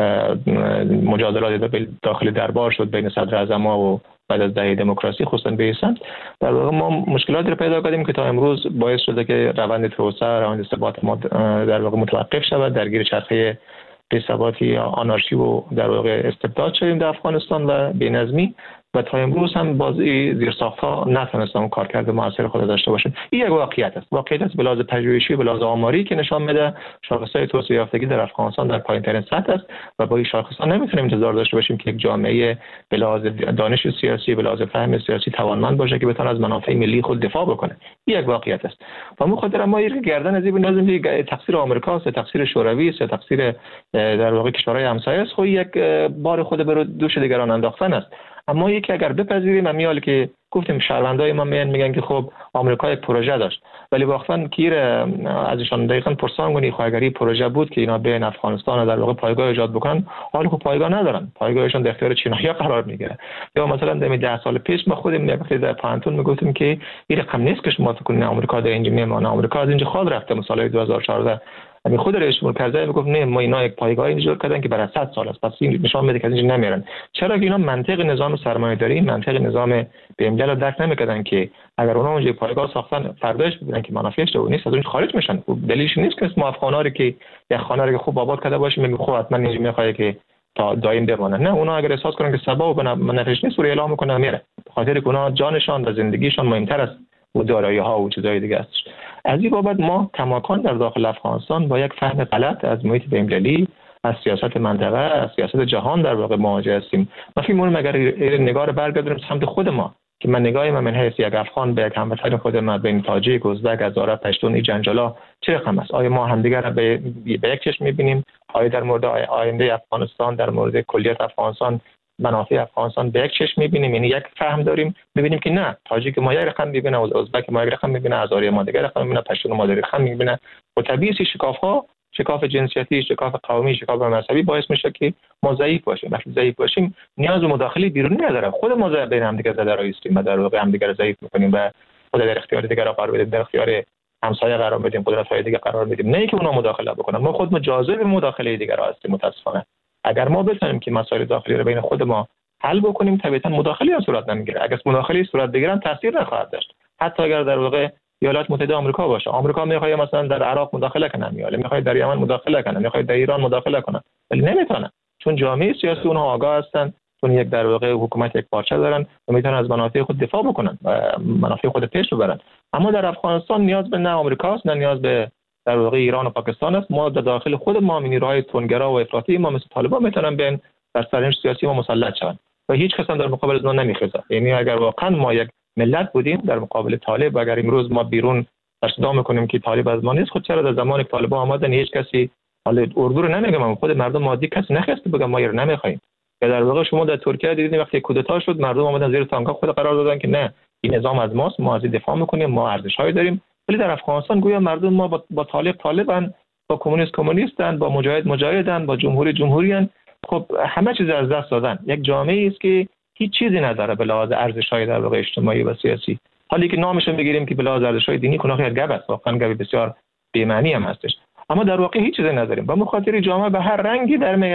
I: مجادلات داخل دربار شد بین صدر اعظم و بعد از دهه دموکراسی خصوصا به ایسان، در واقع ما مشکلاتی رو پیدا کردیم که تا امروز باعث شده که روند توسعه، روند ثبات ما در واقع متوقف شود، درگیر چرخه بی‌ثباتی، آنارشی و در واقع استبداد شدیم در افغانستان و بی‌نظمی و تا امروز هم بازی زیرساخت‌ها نتونستن کارکرد موثر خود داشته باشن. این یک واقعیت است. واقعیت است به لحاظ پژوهشی، به لحاظ آماری که نشان میده شاخص‌های توسعه یافتگی در افغانستان در پایین‌ترین سطح است و با این شاخص‌ها نمیتونیم انتظار داشته باشیم که یک جامعه به لحاظ دانش سیاسی، به لحاظ فهم سیاسی توانمند باشه که بتونه از منافع ملی خود دفاع بکنه. این یک واقعیت است. و مخاطر ما این گردن از این لازم دیگه تقصیر آمریکاست، تقصیر شوروی است، تقصیر در واقع کشورهای همسایه است، خب یک بار خود بر دوش دیگران انداختن است. اما یکی اگر بپذیریم، امیال که گفتیم شهروندای ما میگن که خب آمریکا یک پروژه داشت، ولی واقعا کیر ازشان دقیقاً پرسان کنی خواهگری پروژه بود که اینا بین افغانستان در واقع پایگاه ایجاد بکنن، حالا خب پایگاه ندارن، پایگاهشون در اختیار چینایی‌ها قرار میگیره. یا مثلا در 10 سال پیش ما خودمون یک در پانتون میگفتیم که این رقم نیست که شما فکر کنید آمریکا در اینجا میمونه، آمریکا از اینجا خود رفته. مثلا 2014 همین خود رئیس جمهور کرزی میگفت نه ما اینا یک پایگاه اینجور کردن که برای 100 سال است، پس این نشان میده که از اینجا نمیرن. چرا که اینا منطق نظام سرمایه‌داری، منطق نظام بین‌الملل رو درک نمی‌کردن که اگر اونا اونجا پایگاه ساختن فرداش ببینن که منافعش رو نیست از اون خارج میشن. دلیلش نیست که ما افغانا رو که یک خانه رو خوب آباد کرده باشیم میگیم خب حتما اینجا میخواد که تا دائم بمونه. نه، اونا اگر احساس کنن که سبب و منافعش نیست رو اعلام میکنن میره، به خاطر که اونا جانشان و زندگیشان مهمتر است و دارایی‌ها و چیزای دیگه است. از این بابت ما کماکان در داخل افغانستان با یک فهم غلط از محیط بین‌المللی، از سیاست منطقه، از سیاست جهان در واقع مواجه هستیم. ما فکر می‌کنم اگر نگاه رو برگردونیم سمت خود ما که من نگاه من حیث یک افغان به یک هموطن خود ما بین تاجیک، ازبک، هزاره، پشتون، این جنجالا چه رقم است؟ آیا ما همدیگر را به یک چشم می‌بینیم؟ آیا در مورد آینده افغانستان، در مورد کلیت افغانستان، منافع افغانستان به یک چشم می‌بینیم؟ یعنی یک فهم داریم، می‌بینیم که نه، تاجیک ما یک رقم می‌بینه، ازبک ما یک رقم می‌بینه، هزاره ما دیگر رقم می‌بینه، پشتون ما دیگر رقم می‌بینه. و طبیعی شکاف‌ها، شکاف جنسیتی، شکاف قومی، شکاف مذهبی باعث میشه که ما ضعیف باشیم. وقتی ضعیف باشیم نیاز به مداخله بیرونی نداره، خود ما بین هم دیگه زده رایستیم و در واقع هم دیگه ضعیف می‌کنیم و خود در اختیار دیگران قرار بدیم، در اختیار همسایه قرار بدیم، قدرت‌های دیگه قرار بدیم، نه اینکه اونا مداخله بکنن. ما خود جاذب مداخله دیگران هستیم متأسفانه. اگر ما بتونیم که مسائل داخلی رو بین خود ما حل بکنیم، طبیعتا مداخله هم صورت نمیگیره. اگر مداخله صورت بگیرن تاثیر نخواهد داشت. حتی اگر در واقع ایالات متحده آمریکا باشه، آمریکا میخواد مثلا در عراق مداخله کنه، میخواد در یمن مداخله کنه، میخواد در ایران مداخله کنه، ولی نمیتونه، چون جامعه سیاسی اونها آگاه هستن، چون یک در واقع حکومت یک پارچه دارن و میتونن از منافع خود دفاع بکنن و منافع خود پیش ببرن. اما در افغانستان نیاز به نه آمریکاست، نه نیاز به در واقع ایران و پاکستان است. ما در داخل خود ما نیروهای تندگرا و افراطی ما مثل طالبان میتونن بین در سرنوشت سیاسی ما مسلط شوند و هیچ کس هم در مقابل از ما نمیخیزه. یعنی اگر واقعا ما یک ملت بودیم در مقابل طالب، اگر امروز ما بیرون صدا میکنیم که طالب از ما نیست، خود چرا در زمان طالبان آمدن هیچ کسی، حالا اردو رو نمیگم، خود مردم عادی کسی نخواسته بگم ما رو نمیخوایم. یا در واقع شما در ترکیه دیدید وقتی کودتا شد مردم اومدن زیر تانکا خود قرار دادن که نه این نظام از ماست، ما از این دفاع میکنیم، ما ارزش‌هایی داریم. ولی در افغانستان گویا مردم ما با طالبن، با کمونیستن، با مجاهدن، با جمهوریان. خب همه چیز از دست دادن. یک جامعه است که هیچ چیزی نداره به لحاظ ارزش‌های در واقع اجتماعی و سیاسی. حالی که نامش رو بگیریم که به لحاظ ارزش‌های دینی کناخی گپ است، واقعا گپ بسیار بی‌معنی هم هستش. اما در واقع هیچ چیزی نداریم. با مخاطر جامعه به هر رنگی در میاد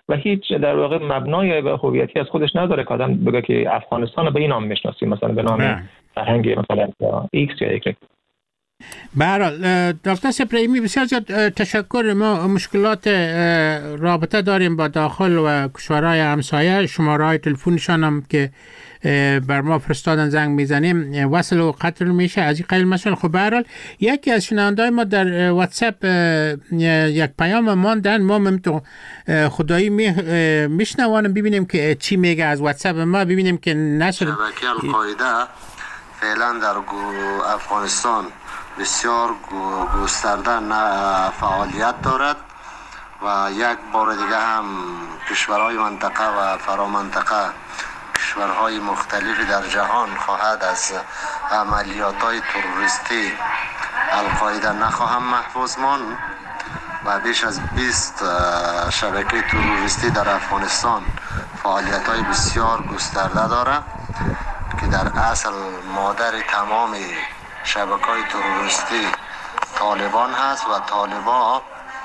I: و هیچ در واقع مبنای و هویتی از خودش نداره که آدم بگه که افغانستان به این نام میشناسیم، مثلا به نام فرهنگ مثلا ایکس یا ایگرگ.
G: به هر حال دکتر سپریمی بسیار زیاد تشکر. ما مشکلات رابطه داریم با داخل و کشورهای همسایه. شماره‌های تلفنشان هم که بر ما فرستادن زنگ میزنیم وصل و قطع میشه از این قبیل مسئله. خب به هر حال یکی از شنونده‌های ما در واتساپ یک پیام ماندن، ما ممتون خدایی میشنوانیم ببینیم که چی میگه از واتساپ ما، ببینیم که نشد.
L: شبکه القاعده فعلا در افغانستان بسیار گسترده فعالیت دارد و یک بار دیگه هم کشورهای منطقه و فرامنطقه، کشورهای مختلفی در جهان خواهد از عملیات‌های تروریستی القاعده نخواهم محفوظ ماند و بیش از 20 شبکه تروریستی در افغانستان فعالیت‌های بسیار گسترده دارد که در اصل مادر تمام شبکه‌های تروریستی طالبان هست و طالبان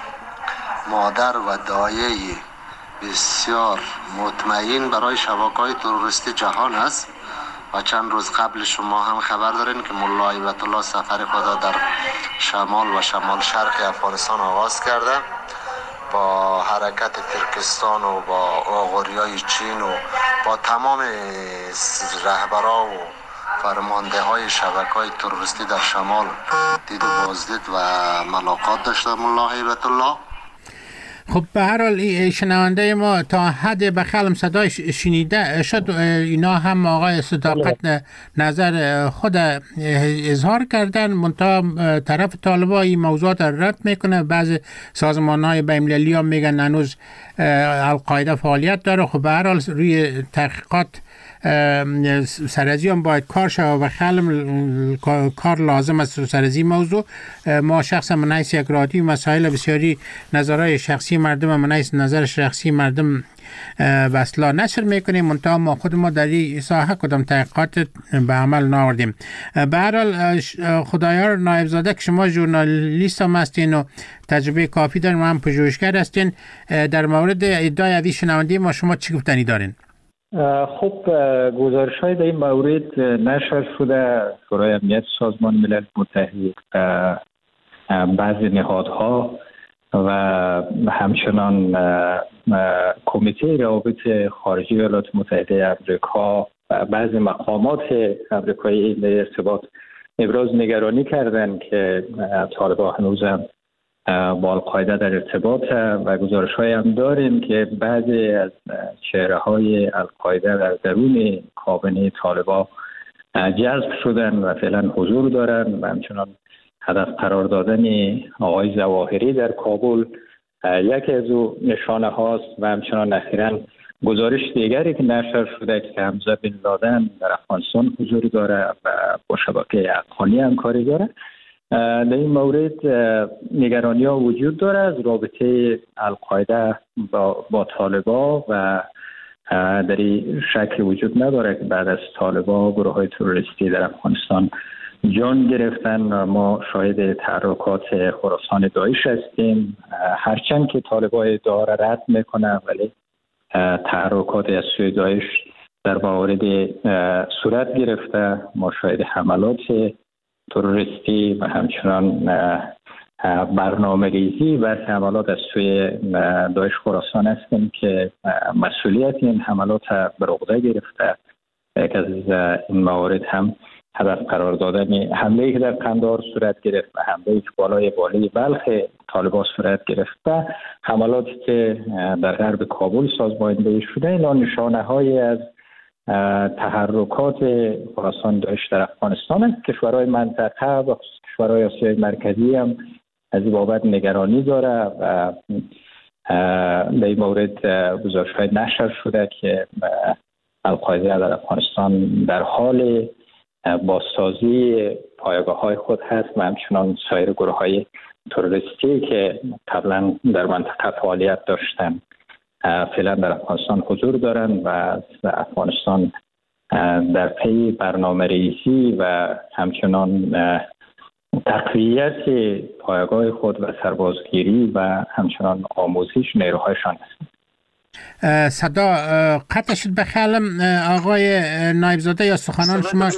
L: مادر و دایه بسیار مطمئن برای شبکه‌های تروریستی جهان است و چند روز قبل شما هم خبر دارین که ملا هیبت الله سفر خود در شمال و شمال شرق افغانستان آغاز کرده با حرکت ترکستان و با آغوریای چین و با تمام رهبرا و فرمانده های شبکه های تروریستی در شمال دید و بازدید و ملاقات داشته ملا هیبت الله.
G: خب به هر حال شنونده ما تا حد بخلم صدای شنیده شد، اینا هم آقای صداقت نظر خود اظهار کردن، منتها طرف طالبا این موضوعات رد میکنه. بعضی سازمان‌های بین‌المللی هم میگن هنوز القاعده فعالیت داره. خب به هر حال روی تحقیقات سرازی هم باید کار شود و خیلی کار لازم است سرازی موضوع. ما شخصا من حیث یک رادیو مسائل بسیاری نظرهای شخصی مردم من حیث نظر شخصی مردم بسلا نشر میکنیم، منتها ما خود ما در این ساحه کدام تحقیقات به عمل ناوردیم. به هر حال خدایار نایب زاده که شما ژورنالیست هم هستین و تجربه کافی دارین و هم پژوهشگر هستین، در مورد ادعای عدی شنونده ما شما چی گفتنی دارین؟
J: خب گزارش های در این مورد نشر شده. شورای امنیت سازمان ملل متحد، بعضی نهادها و همچنان کمیته روابط خارجی ایالات متحده آمریکا و بعضی مقامات آمریکایی در ارتباط ابراز نگرانی کردند که طالبان هنوزم با القاعده در ارتباط و گزارش های هم داریم که بعضی از چهره های القاعده در درون کابینه طالبان جذب شدن و فعلا حضور دارن و همچنان هدف قرار دادن آقای ظواهری در کابل یکی از او نشانه هاست و همچنان اخیراً گزارش دیگری که نشر شده که حمزه بن لادن در افغانستان حضور داره و با شبکه افغانی همکاری داره. در این مورد نگرانی ها وجود داره از رابطه القاعده با طالبان و در این شکل وجود نداره که بعد از طالبان گروه های تروریستی در افغانستان جان گرفتن. ما شاهد تحرکات خراسان داعش هستیم، هرچند که طالبان ادعا را رد میکنه ولی تحرکات از سوی داعش در موارد صورت گرفته. ما شاهد حملات تروریستی و همچنان برنامه ریزی بر حملات از سوی داعش خراسان هستیم که مسئولیت این حملات بر عهده گرفته. یک از این موارد هم هدف قرار دادن حمله‌ای که در قندهار صورت گرفت و حمله‌ای که بالای بلخ طالبان صورت گرفت و حملاتی که در غرب کابل سازماندهی شده، اینا نشانه‌هایی از تحرکات خراسان داعش در افغانستان است. کشورهای منطقه و کشورهای آسیای مرکزی هم از این بابت نگرانی داره و در این مورد گزارش‌های نشر شده که القاعده در افغانستان در حال بازسازی پایگاه‌های خود هست و همچنان سایر گروه‌های تروریستی که قبلا در منطقه فعالیت داشتن فعلا در افغانستان حضور دارند و از افغانستان در پی برنامه ریزی و همچنان تقویت پایگاه خود و سربازگیری و همچنان آموزش نیروهایشان هستند.
G: صدا قطع شد به خیالم آقای نایبزاده یا سخنان شما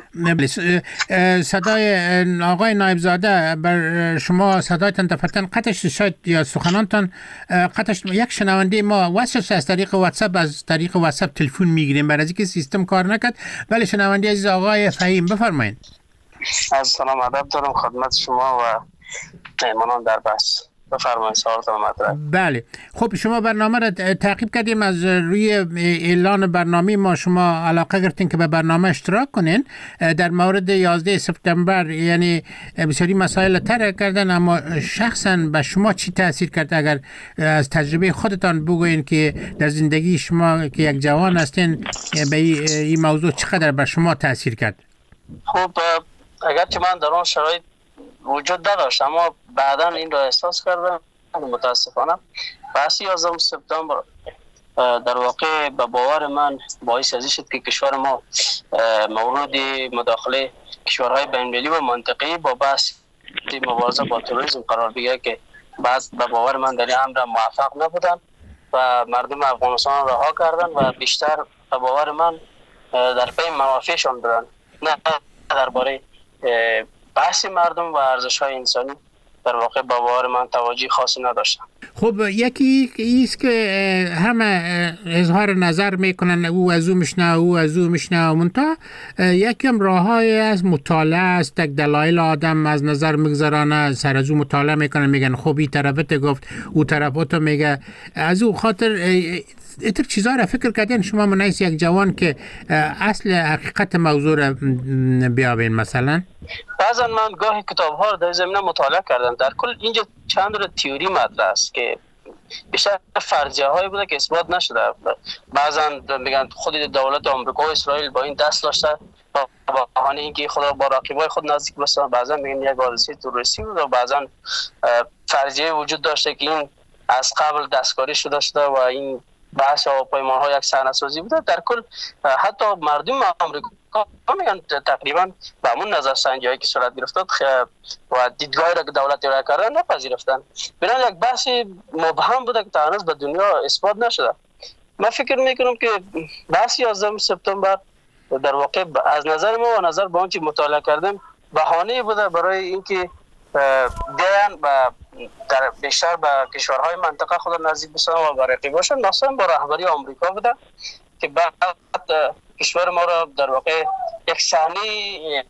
G: صدای آقای نایبزاده بر شما صدایتان دفعتاً قطع شد، شاید یا سخنانتان قطع شد. یک شنونده ما واسش از طریق واتساپ تلفن میگیریم برای اینکه سیستم کار نکرد. ولی شنونده عزیز آقای فهیم بفرمایید.
M: از سلام ادب دارم خدمت شما و مهمانان در بحث. بفرمایید سوالتون مطرح.
G: بله خب شما برنامه را تعقیب کردیم. از روی اعلان برنامه ما شما علاقه گرفتین که به برنامه اشتراک کنین. در مورد 11 سپتامبر یعنی بسیاری مسائل طرح کردن، اما شخصا به شما چی تاثیر کرد؟ اگر از تجربه خودتان بگوین که در زندگی شما که یک جوان هستین به این موضوع چقدر به شما تاثیر کرد؟
M: خب اگر که من در اون شرایط وجود نداشت، اما بعدا این را احساس کردم متاسفانه. بحث 11 سپتامبر در واقع به باور من باعث ازی شد که کشور ما مورد مداخله کشورهای بین‌المللی و منطقه‌ای با بحث مبارزه با تروریسم قرار بگیره که بعض به باور من در این امر موفق نبودن و مردم افغانستان رها کردن و بیشتر به باور من در پی منافعشان بودن، نه درباره بحث مردم و ارزش‌های انسانی در واقع با باور من توجه خاصی نداشتن.
G: خب یکی ایست که همه اظهار نظر میکنن او از او میشنه منتها یکم راههای از مطالعه است، یک دلایل آدم از نظر میگذرانه، سر از او مطالعه میکنن، میگن خب این طرفت گفت او طرفتو میگه. از او خاطر ایتر چیزا را فکر کردین شما منیس یک جوان که اصل حقیقت موضوع را بیابین؟ مثلا
M: بعضا من گاهی کتاب ها رو در زمینه مطالعه کردم. در کل اینجا چند را تئوری مطرح است که بیشتر فرضیه هایی بوده که اثبات نشده. بعضا میگن خود دولت آمریکا و اسرائیل با این دست داشته با بهانه اینکه خدا با رقیبای خود نزدیک باشن. بعضا میگن یک حادثه تروریستی بود و بعضا فرضیه وجود داشته که این از قبل دستکاری شده و این بحث هواپیمان ها یک صحنه‌سازی بوده. در کل حتی مردم آمریکا میگن تقریبا به همون نظرسنجی هایی که صورت گرفت و دیدگاهی را که دولت ارائه کرده نپذیرفتن. بنابراین یک بحث مبهم بوده که تا هنوز به دنیا اثبات نشده. من فکر میکنم که بحث 11 سپتامبر در واقع از نظر ما و نظر به آنچه مطالعه کردیم بهانه بوده برای اینکه بیان و در بیشتر به کشورهای منطقه خود نزدیک بشن و با رقیباشون، مثلا با رهبری آمریکا بوده که بعد کشور ما را در واقع یک صحنه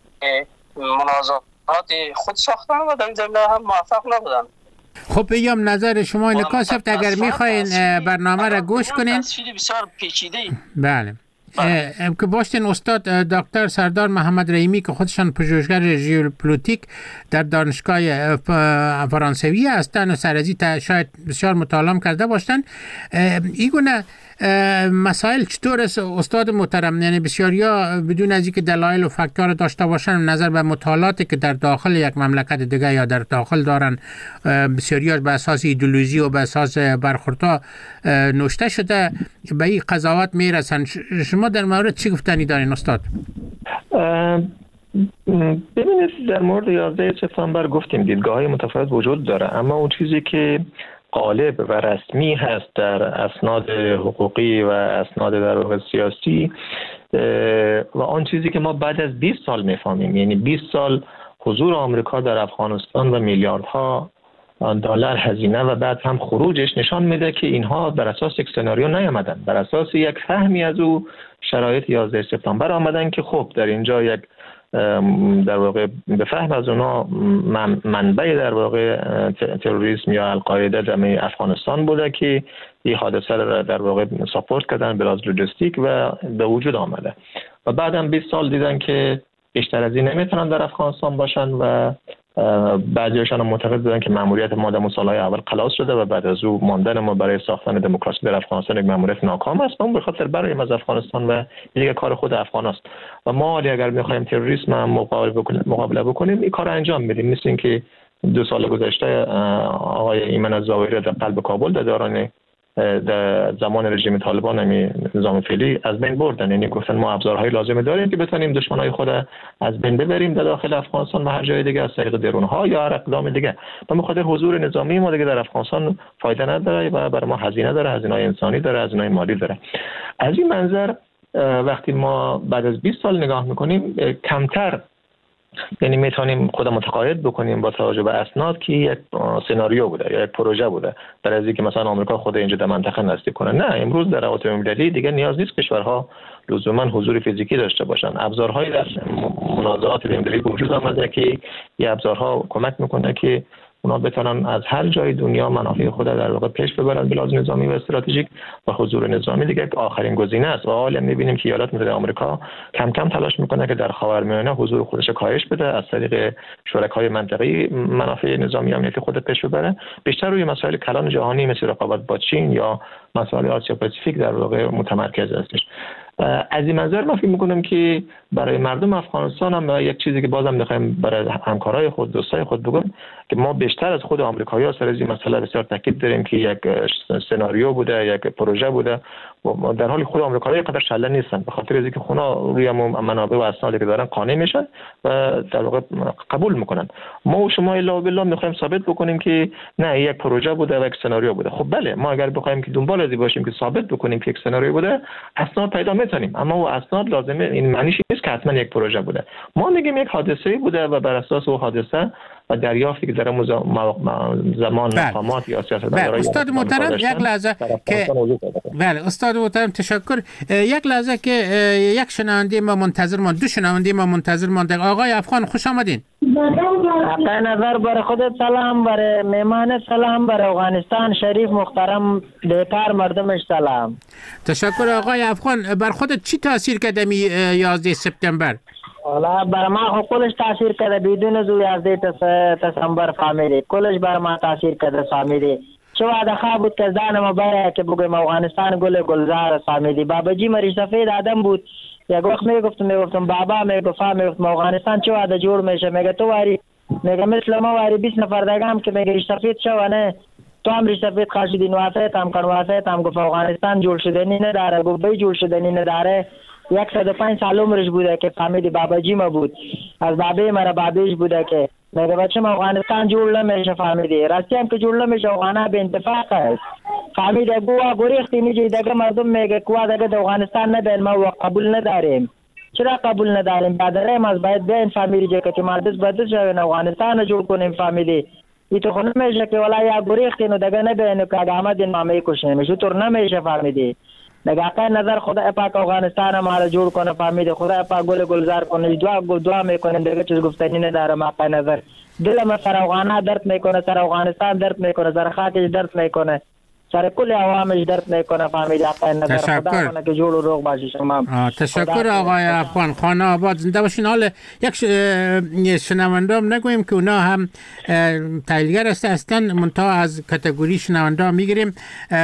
M: منازعات خود ساختن و در این زمینه هم موفق نبودن.
G: خب بیام نظر شما نکاسفت اگر میخواین برنامه را گوش کنین.
M: تصویر بسیار پیچیده.
G: بله که باشتین استاد دکتر سردار محمد رحیمی که خودشان پژوهشگر ژئوپلیتیک در دانشگاه فرانسوی هستند و سر از این شاید بسیار مطالعه کرده باشند. این گونه مسائل چطور است استاد محترم؟ یعنی بسیاریا بدون از اینکه دلایل و فکتور داشته باشن نظر به مطالعاتی که در داخل یک مملکت دیگه یا در داخل دارن بسیاریا به اساس ایدئولوژی و به اساس برخوردها نوشته شده به این قضاوت میرسن. شما در مورد چی گفتنی دارین استاد؟
I: ببینید در مورد 11 سپتامبر گفتیم دیدگاه‌های متفاوت وجود داره، اما اون چیزی که غالب و رسمی هست در اسناد حقوقی و اسناد در واقع سیاسی و آن چیزی که ما بعد از 20 سال میفهمیم، یعنی 20 سال حضور آمریکا در افغانستان و میلیاردها دلار هزینه و بعد هم خروجش نشان میده که اینها بر اساس یک سناریو نیامدن، بر اساس یک فهمی از او شرایط 11 سپتامبر آمدن که خب در اینجا یک در واقع به فهم از اونا منبع در واقع تروریسم یا القاعده در افغانستان بوده که این حادثه را در واقع ساپورت کردن به لحاظ لوجستیک و به وجود آمده و بعدم 20 سال دیدن که بیشتر از این نمیتونن در افغانستان باشن و بعضیشان معتقد بودن که ماموریت ما در سالهای اول خلاص شده و بعد از او ماندن ما برای ساختن دموکراسی در افغانستان یک ماموریت ناکام است. اون به خاطر برای از افغانستان و دیگه کار خود افغان است و ما اگر می‌خوایم تروریسم مقابله بکنیم این کار انجام بدیم. مثل اینکه 2 سال گذشته آقای ایمن الظاهری در قلب کابل در دوران در زمان رژیم طالبان همین نظام فعلی از بین بردن. یعنی گفتن ما ابزارهای لازم داریم که بتونیم دشمنای خود از بین ببریم در داخل افغانستان و هر جای دیگه از طریق درون‌ها یا هر اقدام دیگه. به خاطر حضور نظامی ما دیگه در افغانستان فایده نداره و برای ما هزینه داره، هزینه‌های انسانی داره، هزینه‌های مالی داره. از این منظر وقتی ما بعد از 20 سال نگاه میکنیم کمتر، یعنی میتونیم خود متقاعد بکنیم با توجه به اسناد که یک سناریو بوده یا یک پروژه بوده برای اینکه مثلا آمریکا خود اینجا در منطقه نزدیک کنه. نه، امروز در روابط بین‌المللی دیگه نیاز نیست کشورها لزوما حضور فیزیکی داشته باشن. ابزارهایی در منازعات بین‌المللی وجود آمده که این ابزارها کمک میکنه که اونا بتونن از هر جای دنیا منافع خود در واقع پیش ببرن به لحاظ نظامی و استراتژیک و حضور نظامی دیگه آخرین گزینه است. و حالا می‌بینیم که ایالات متحده آمریکا کم کم تلاش میکنه که در خاورمیانه حضور خودش کاهش بده، از طریق شرکای منطقه‌ای منافع نظامی امنیتی خود پیش ببره، بیشتر روی مسائل کلان جهانی مثل رقابت با چین یا مسائل آسیا پاسیفیک در واقع متمرکز هستش. از این منظر من فکر میکنم که برای مردم افغانستان هم یک چیزی که بازم میخوایم برای همکارای خود، دوستای خود بگم که ما بیشتر از خود آمریکایی‌ها سر از این مسئله بسیار تاکید داریم که یک سناریو بوده، یک پروژه بوده و در حالی خود آمریکایی‌ها قدر شله نیستن، به خاطر اینکه خونا روی منابع و اسنادی که دارن قانع میشن و در واقع قبول میکنن. ما و شما الا بالله میخوایم ثابت بکنیم که نه، یک پروژه بوده و یک سناریو بوده. خب بله، ما اگر بخوایم که دنبال از باشیم که ثابت بکنیم که یک سناریو بوده، اسناد پیدا می‌کنیم، اما او اسناد لازمه این معنیش نیست که حتما یک پروژه بوده. ما میگیم یک حادثه‌ای بوده و بر اساس او حادثه و دریافتی که در زمان مقامات یا سیاستمدارای
G: استاد محترم یک لحظه که بله استاد محترم تشکر. یک لحظه که یک شنونده ما منتظر ماند، دو شنونده ما منتظر ماند. آقای افغان خوش آمدین.
N: حق نظر برای خودت سلام، برای مهمان سلام، برای افغانستان شریف محترم بهتر مردمش سلام.
G: تشکر آقای افغان. بر خودت چی تاثیر کرده می 11 سپتامبر؟
N: والا بر ما خو کلش تاثیر کرده، بدون زو 11 دسامبر فهمیدی، کلش بر ما تاثیر کرده فهمیدی. چه وعده خواه بود که زدن ما باید که بگویم افغانستان گل گلزار فهمیدی. باباجی مری سفید آدم بود، یک وقت میگفتم بابا میگفتم افغانستان چه وعده جور میشه، میگه تو واری، میگه مثل ما واری 20 نفر دیگه هم که میگه ریش سفید شو نه تو هم ریش سفید خاشیدین واسط هم کن واسط هم گفت افغانستان جور شدنی نداره، گفت بی جور شدنی نداره. 105 سال عمرش بوده که فهمیدی باباجی ما بود، از بابی مرا بابیش بوده که میگه بچه ما افغانستان جور نمیشه فهمیدی. راستی هم که جور نمیشه افغانا به انتفاق است فهمیدی. گوه گریختی میگه دیگه مردم میگه گوه دیگه افغانستان نبین ما قبول نداریم. چرا قبول نداریم؟ بعدره ما باید بیاین فهمیدی که ما دست بدست شوین افغانستان جور کنیم فهمیدی. ای تو خود نمیشه که ولی یا گریختی نو دیگه نبین که آمدین ما میکشیم، میشه تو نمیشه فهمیدی. نگاه نظر خدا پاک افغانستان ما جور کنه فهمیدی، خدا پاک گل گلزار کنه، دعا میکنه دیگه چیز گفتنی نداره. ما نظر دل ما سر افغانا درد میکنه، سر افغانستان درد میکنه، سر خاکش درد میکنه، سر کل عوامش درد میکنه فهمیدی. نظر خدا کنه که جور و روغ باشی شما.
G: تشکر آقای افغان. خانه آباد زنده باشین. حالا یک شنونده هم نگویم که اونا هم تحلیلگر هستن، منتها از کاتگوری شنونده هم میگیریم.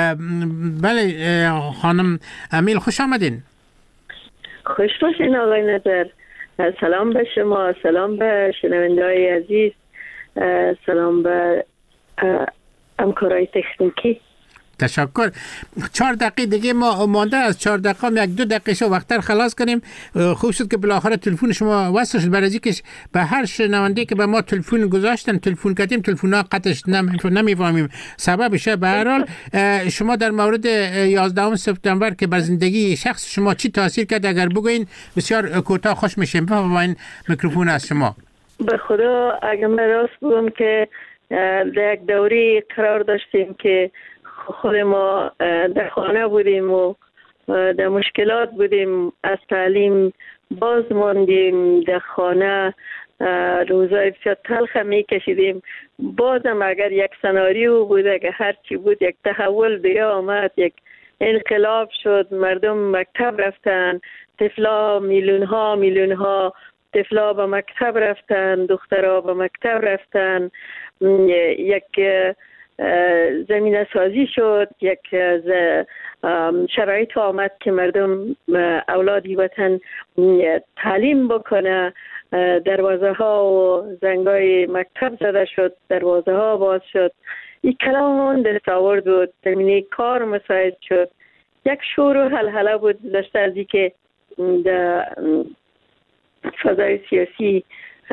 G: بله خانم امیل خوش آمدین.
B: خوش باشین آقای نظر. سلام به شما، سلام به شنونده‌های عزیز، سلام به همکارای تکنیکی.
G: تشکر. 4 دقیقه دیگه ما مانده، از 4 دقیقه هم 1-2 دقیقه شو وقتر خلاص کنیم. خوب شد که بالاخره تلفن شما وصل شد، برای اینکه به هر شنونده که به ما تلفن گذاشتن تلفن کردیم تلفن‌ها قطعش نمیفهمیم سببش. به هر حال شما در مورد 11 سپتامبر که بر زندگی شخص شما چی تاثیر کرد اگر بگوین بسیار کوتاه خوش میشیم. بفرمایید، میکروفون از شما.
B: به خدا اگر من راست بگم که در یک دوری قرار داشتیم که خود ما در خانه بودیم و در مشکلات بودیم، از تعلیم باز ماندیم، در خانه روزای بسیار تلخ می کشیدیم. بازم اگر یک سناریو بوده که هرچی بود یک تحول دیگه آمد، یک انقلاب شد، مردم مکتب رفتن، طفلا میلیون ها طفلا به مکتب رفتن، دخترها به مکتب رفتن، یک زمینه سازی شد، یک شرایط آمد که مردم اولادی وطن تعلیم بکنه. دروازه ها و زنگای مکتب زده شد، دروازه ها باز شد. این کلام اون دستاورد بود، زمینه کار مساعد شد. یک شور و هلهله بود داشته از این که در فضای سیاسی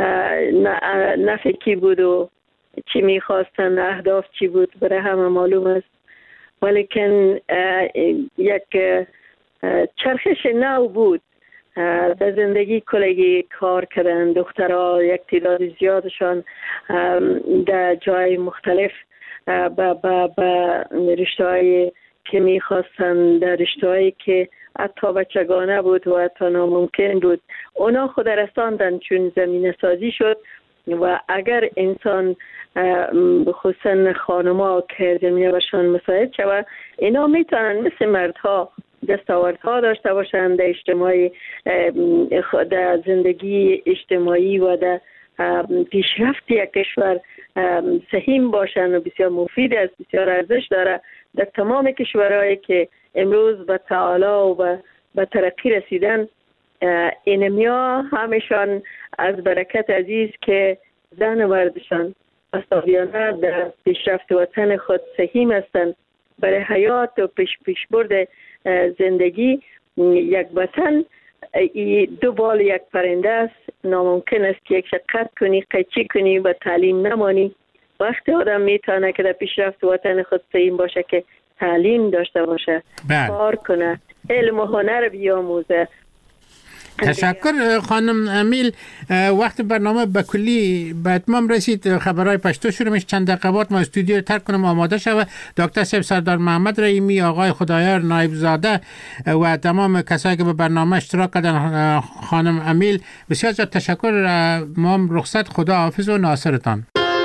B: نفکی بود و چی میخواستن، اهداف چی بود برای همه معلوم است. ولیکن یک چرخش نو بود در زندگی کلگی کار کردن. دخترها یک تعداد زیادشان در جای مختلف با رشته‌های که میخواستن، در رشته‌هایی که حتی بچگانه بود و حتی ناممکن بود، اونا خود رساندن چون زمینه سازی شد. و اگر انسان خصوصا خانم‌ها که زمینه باشن مساعد شود، اینا میتونن مثل مردها دستاوردها داشته باشن در اجتماعی، در زندگی اجتماعی و در پیشرفت یک کشور سهیم باشن و بسیار مفید است، بسیار ارزش داره. در تمام کشورهایی که امروز به تعالی و به ترقی رسیدن، اینمیا همشان از برکت عزیز که زن و مردشان مساویانه در پیشرفت وطن خود سهیم هستند. برای حیات و پیشبرد زندگی یک وطن دو بال یک پرنده است. ناممکن است که یک شقت کنی، قیچی کنی و تعلیم نمانی. وقتی آدم میتونه که در پیشرفت وطن خود سهیم باشه که تعلیم داشته باشه، کار کنه، علم و هنر بیاموزه.
G: تشکر خانم امیل. وقت برنامه به کلی به اتمام رسید. خبرهای پشتو شروع میشه. چند دقیقه بعد ما استودیو ترک کنم آماده شود. دکتر صاحب سردار محمد رحیمی، آقای خدایار نایب زاده و تمام کسایی که به برنامه اشتراک کردن، خانم امیل، بسیار زیاد تشکر. ما رخصت، خدا حافظ و ناصرتان.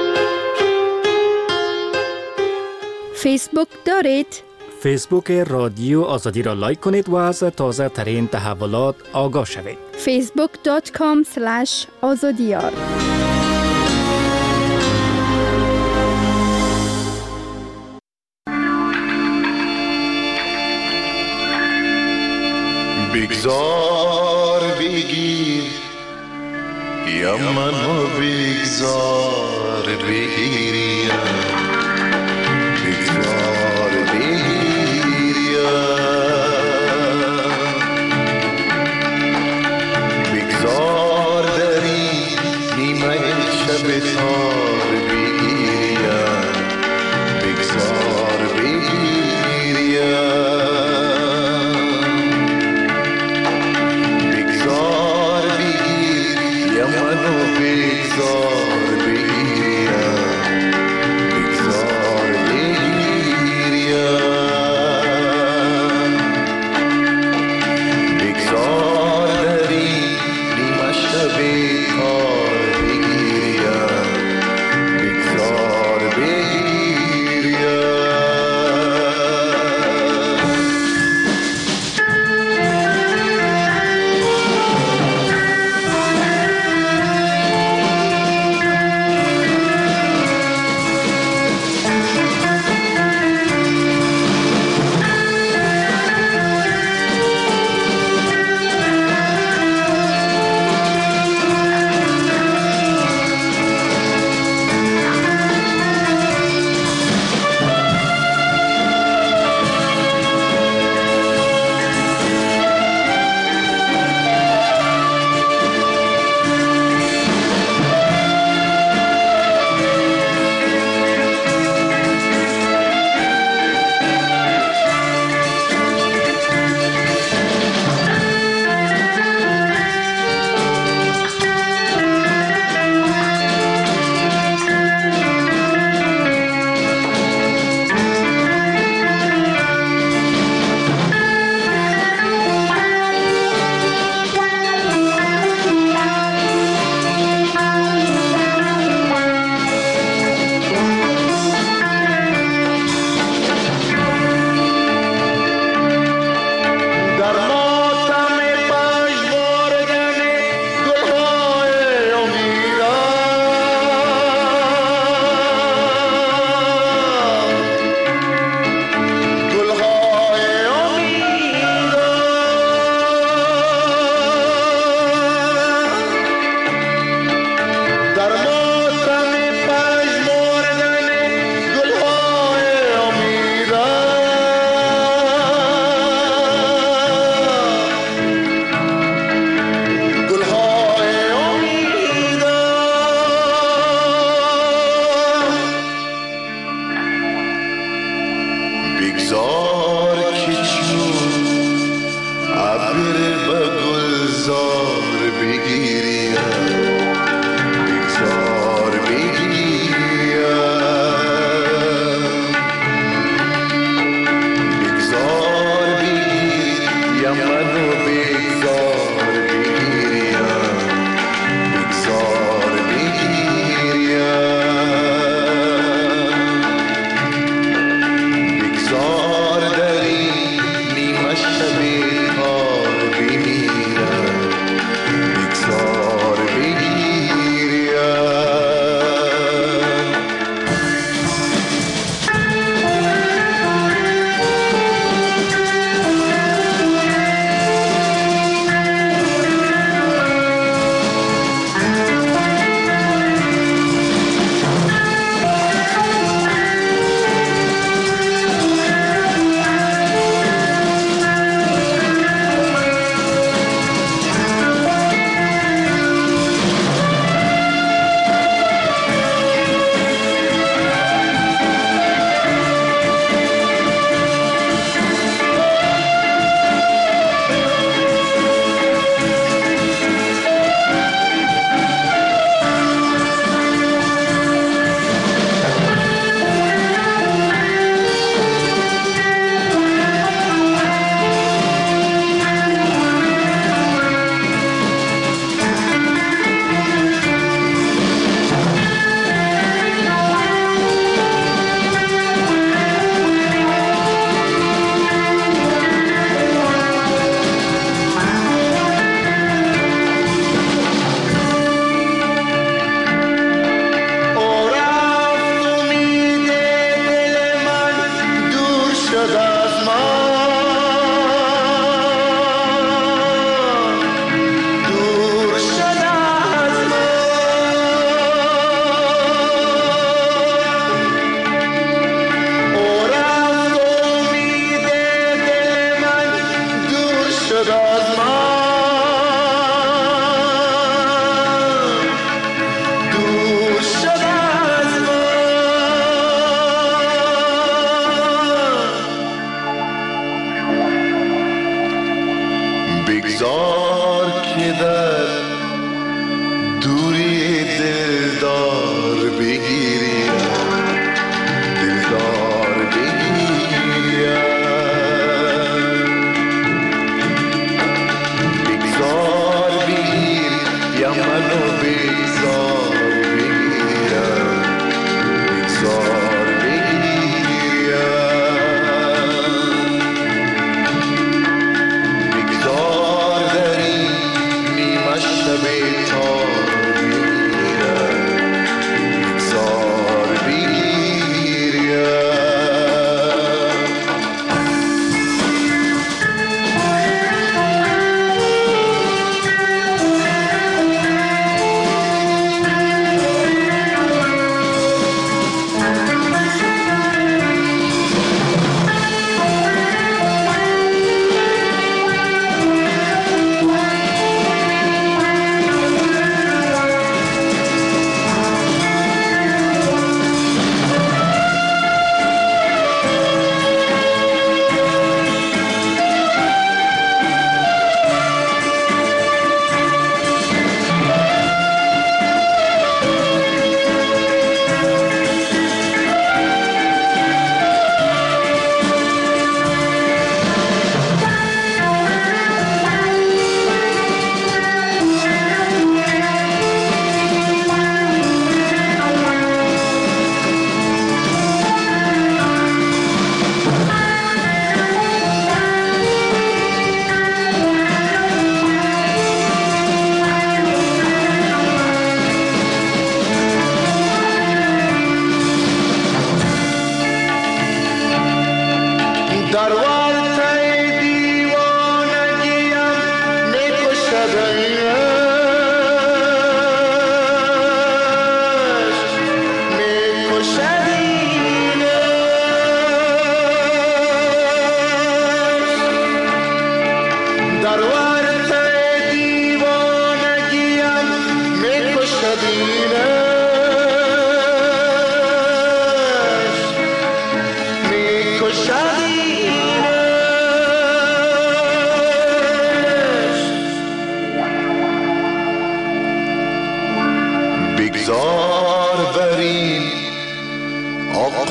O: فیسبوک دارید؟
A: فیسبوک رادیو آزادی را لایک کنید و از تازه ترین تحولات آگاه شوید.
O: facebook.com/azadiyar.
P: بگذار بگیر یا منو بگذار بگیریم، بگذار بگذار دری نیمه شب تار بگیریم، بگذار بگیریم، بگذار بگیر یا منو بگذار بگیریم،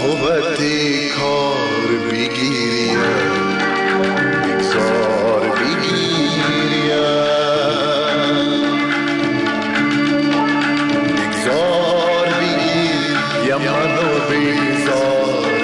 P: عاقبت کار بگیریم بگذار بگیر یا منو بگذار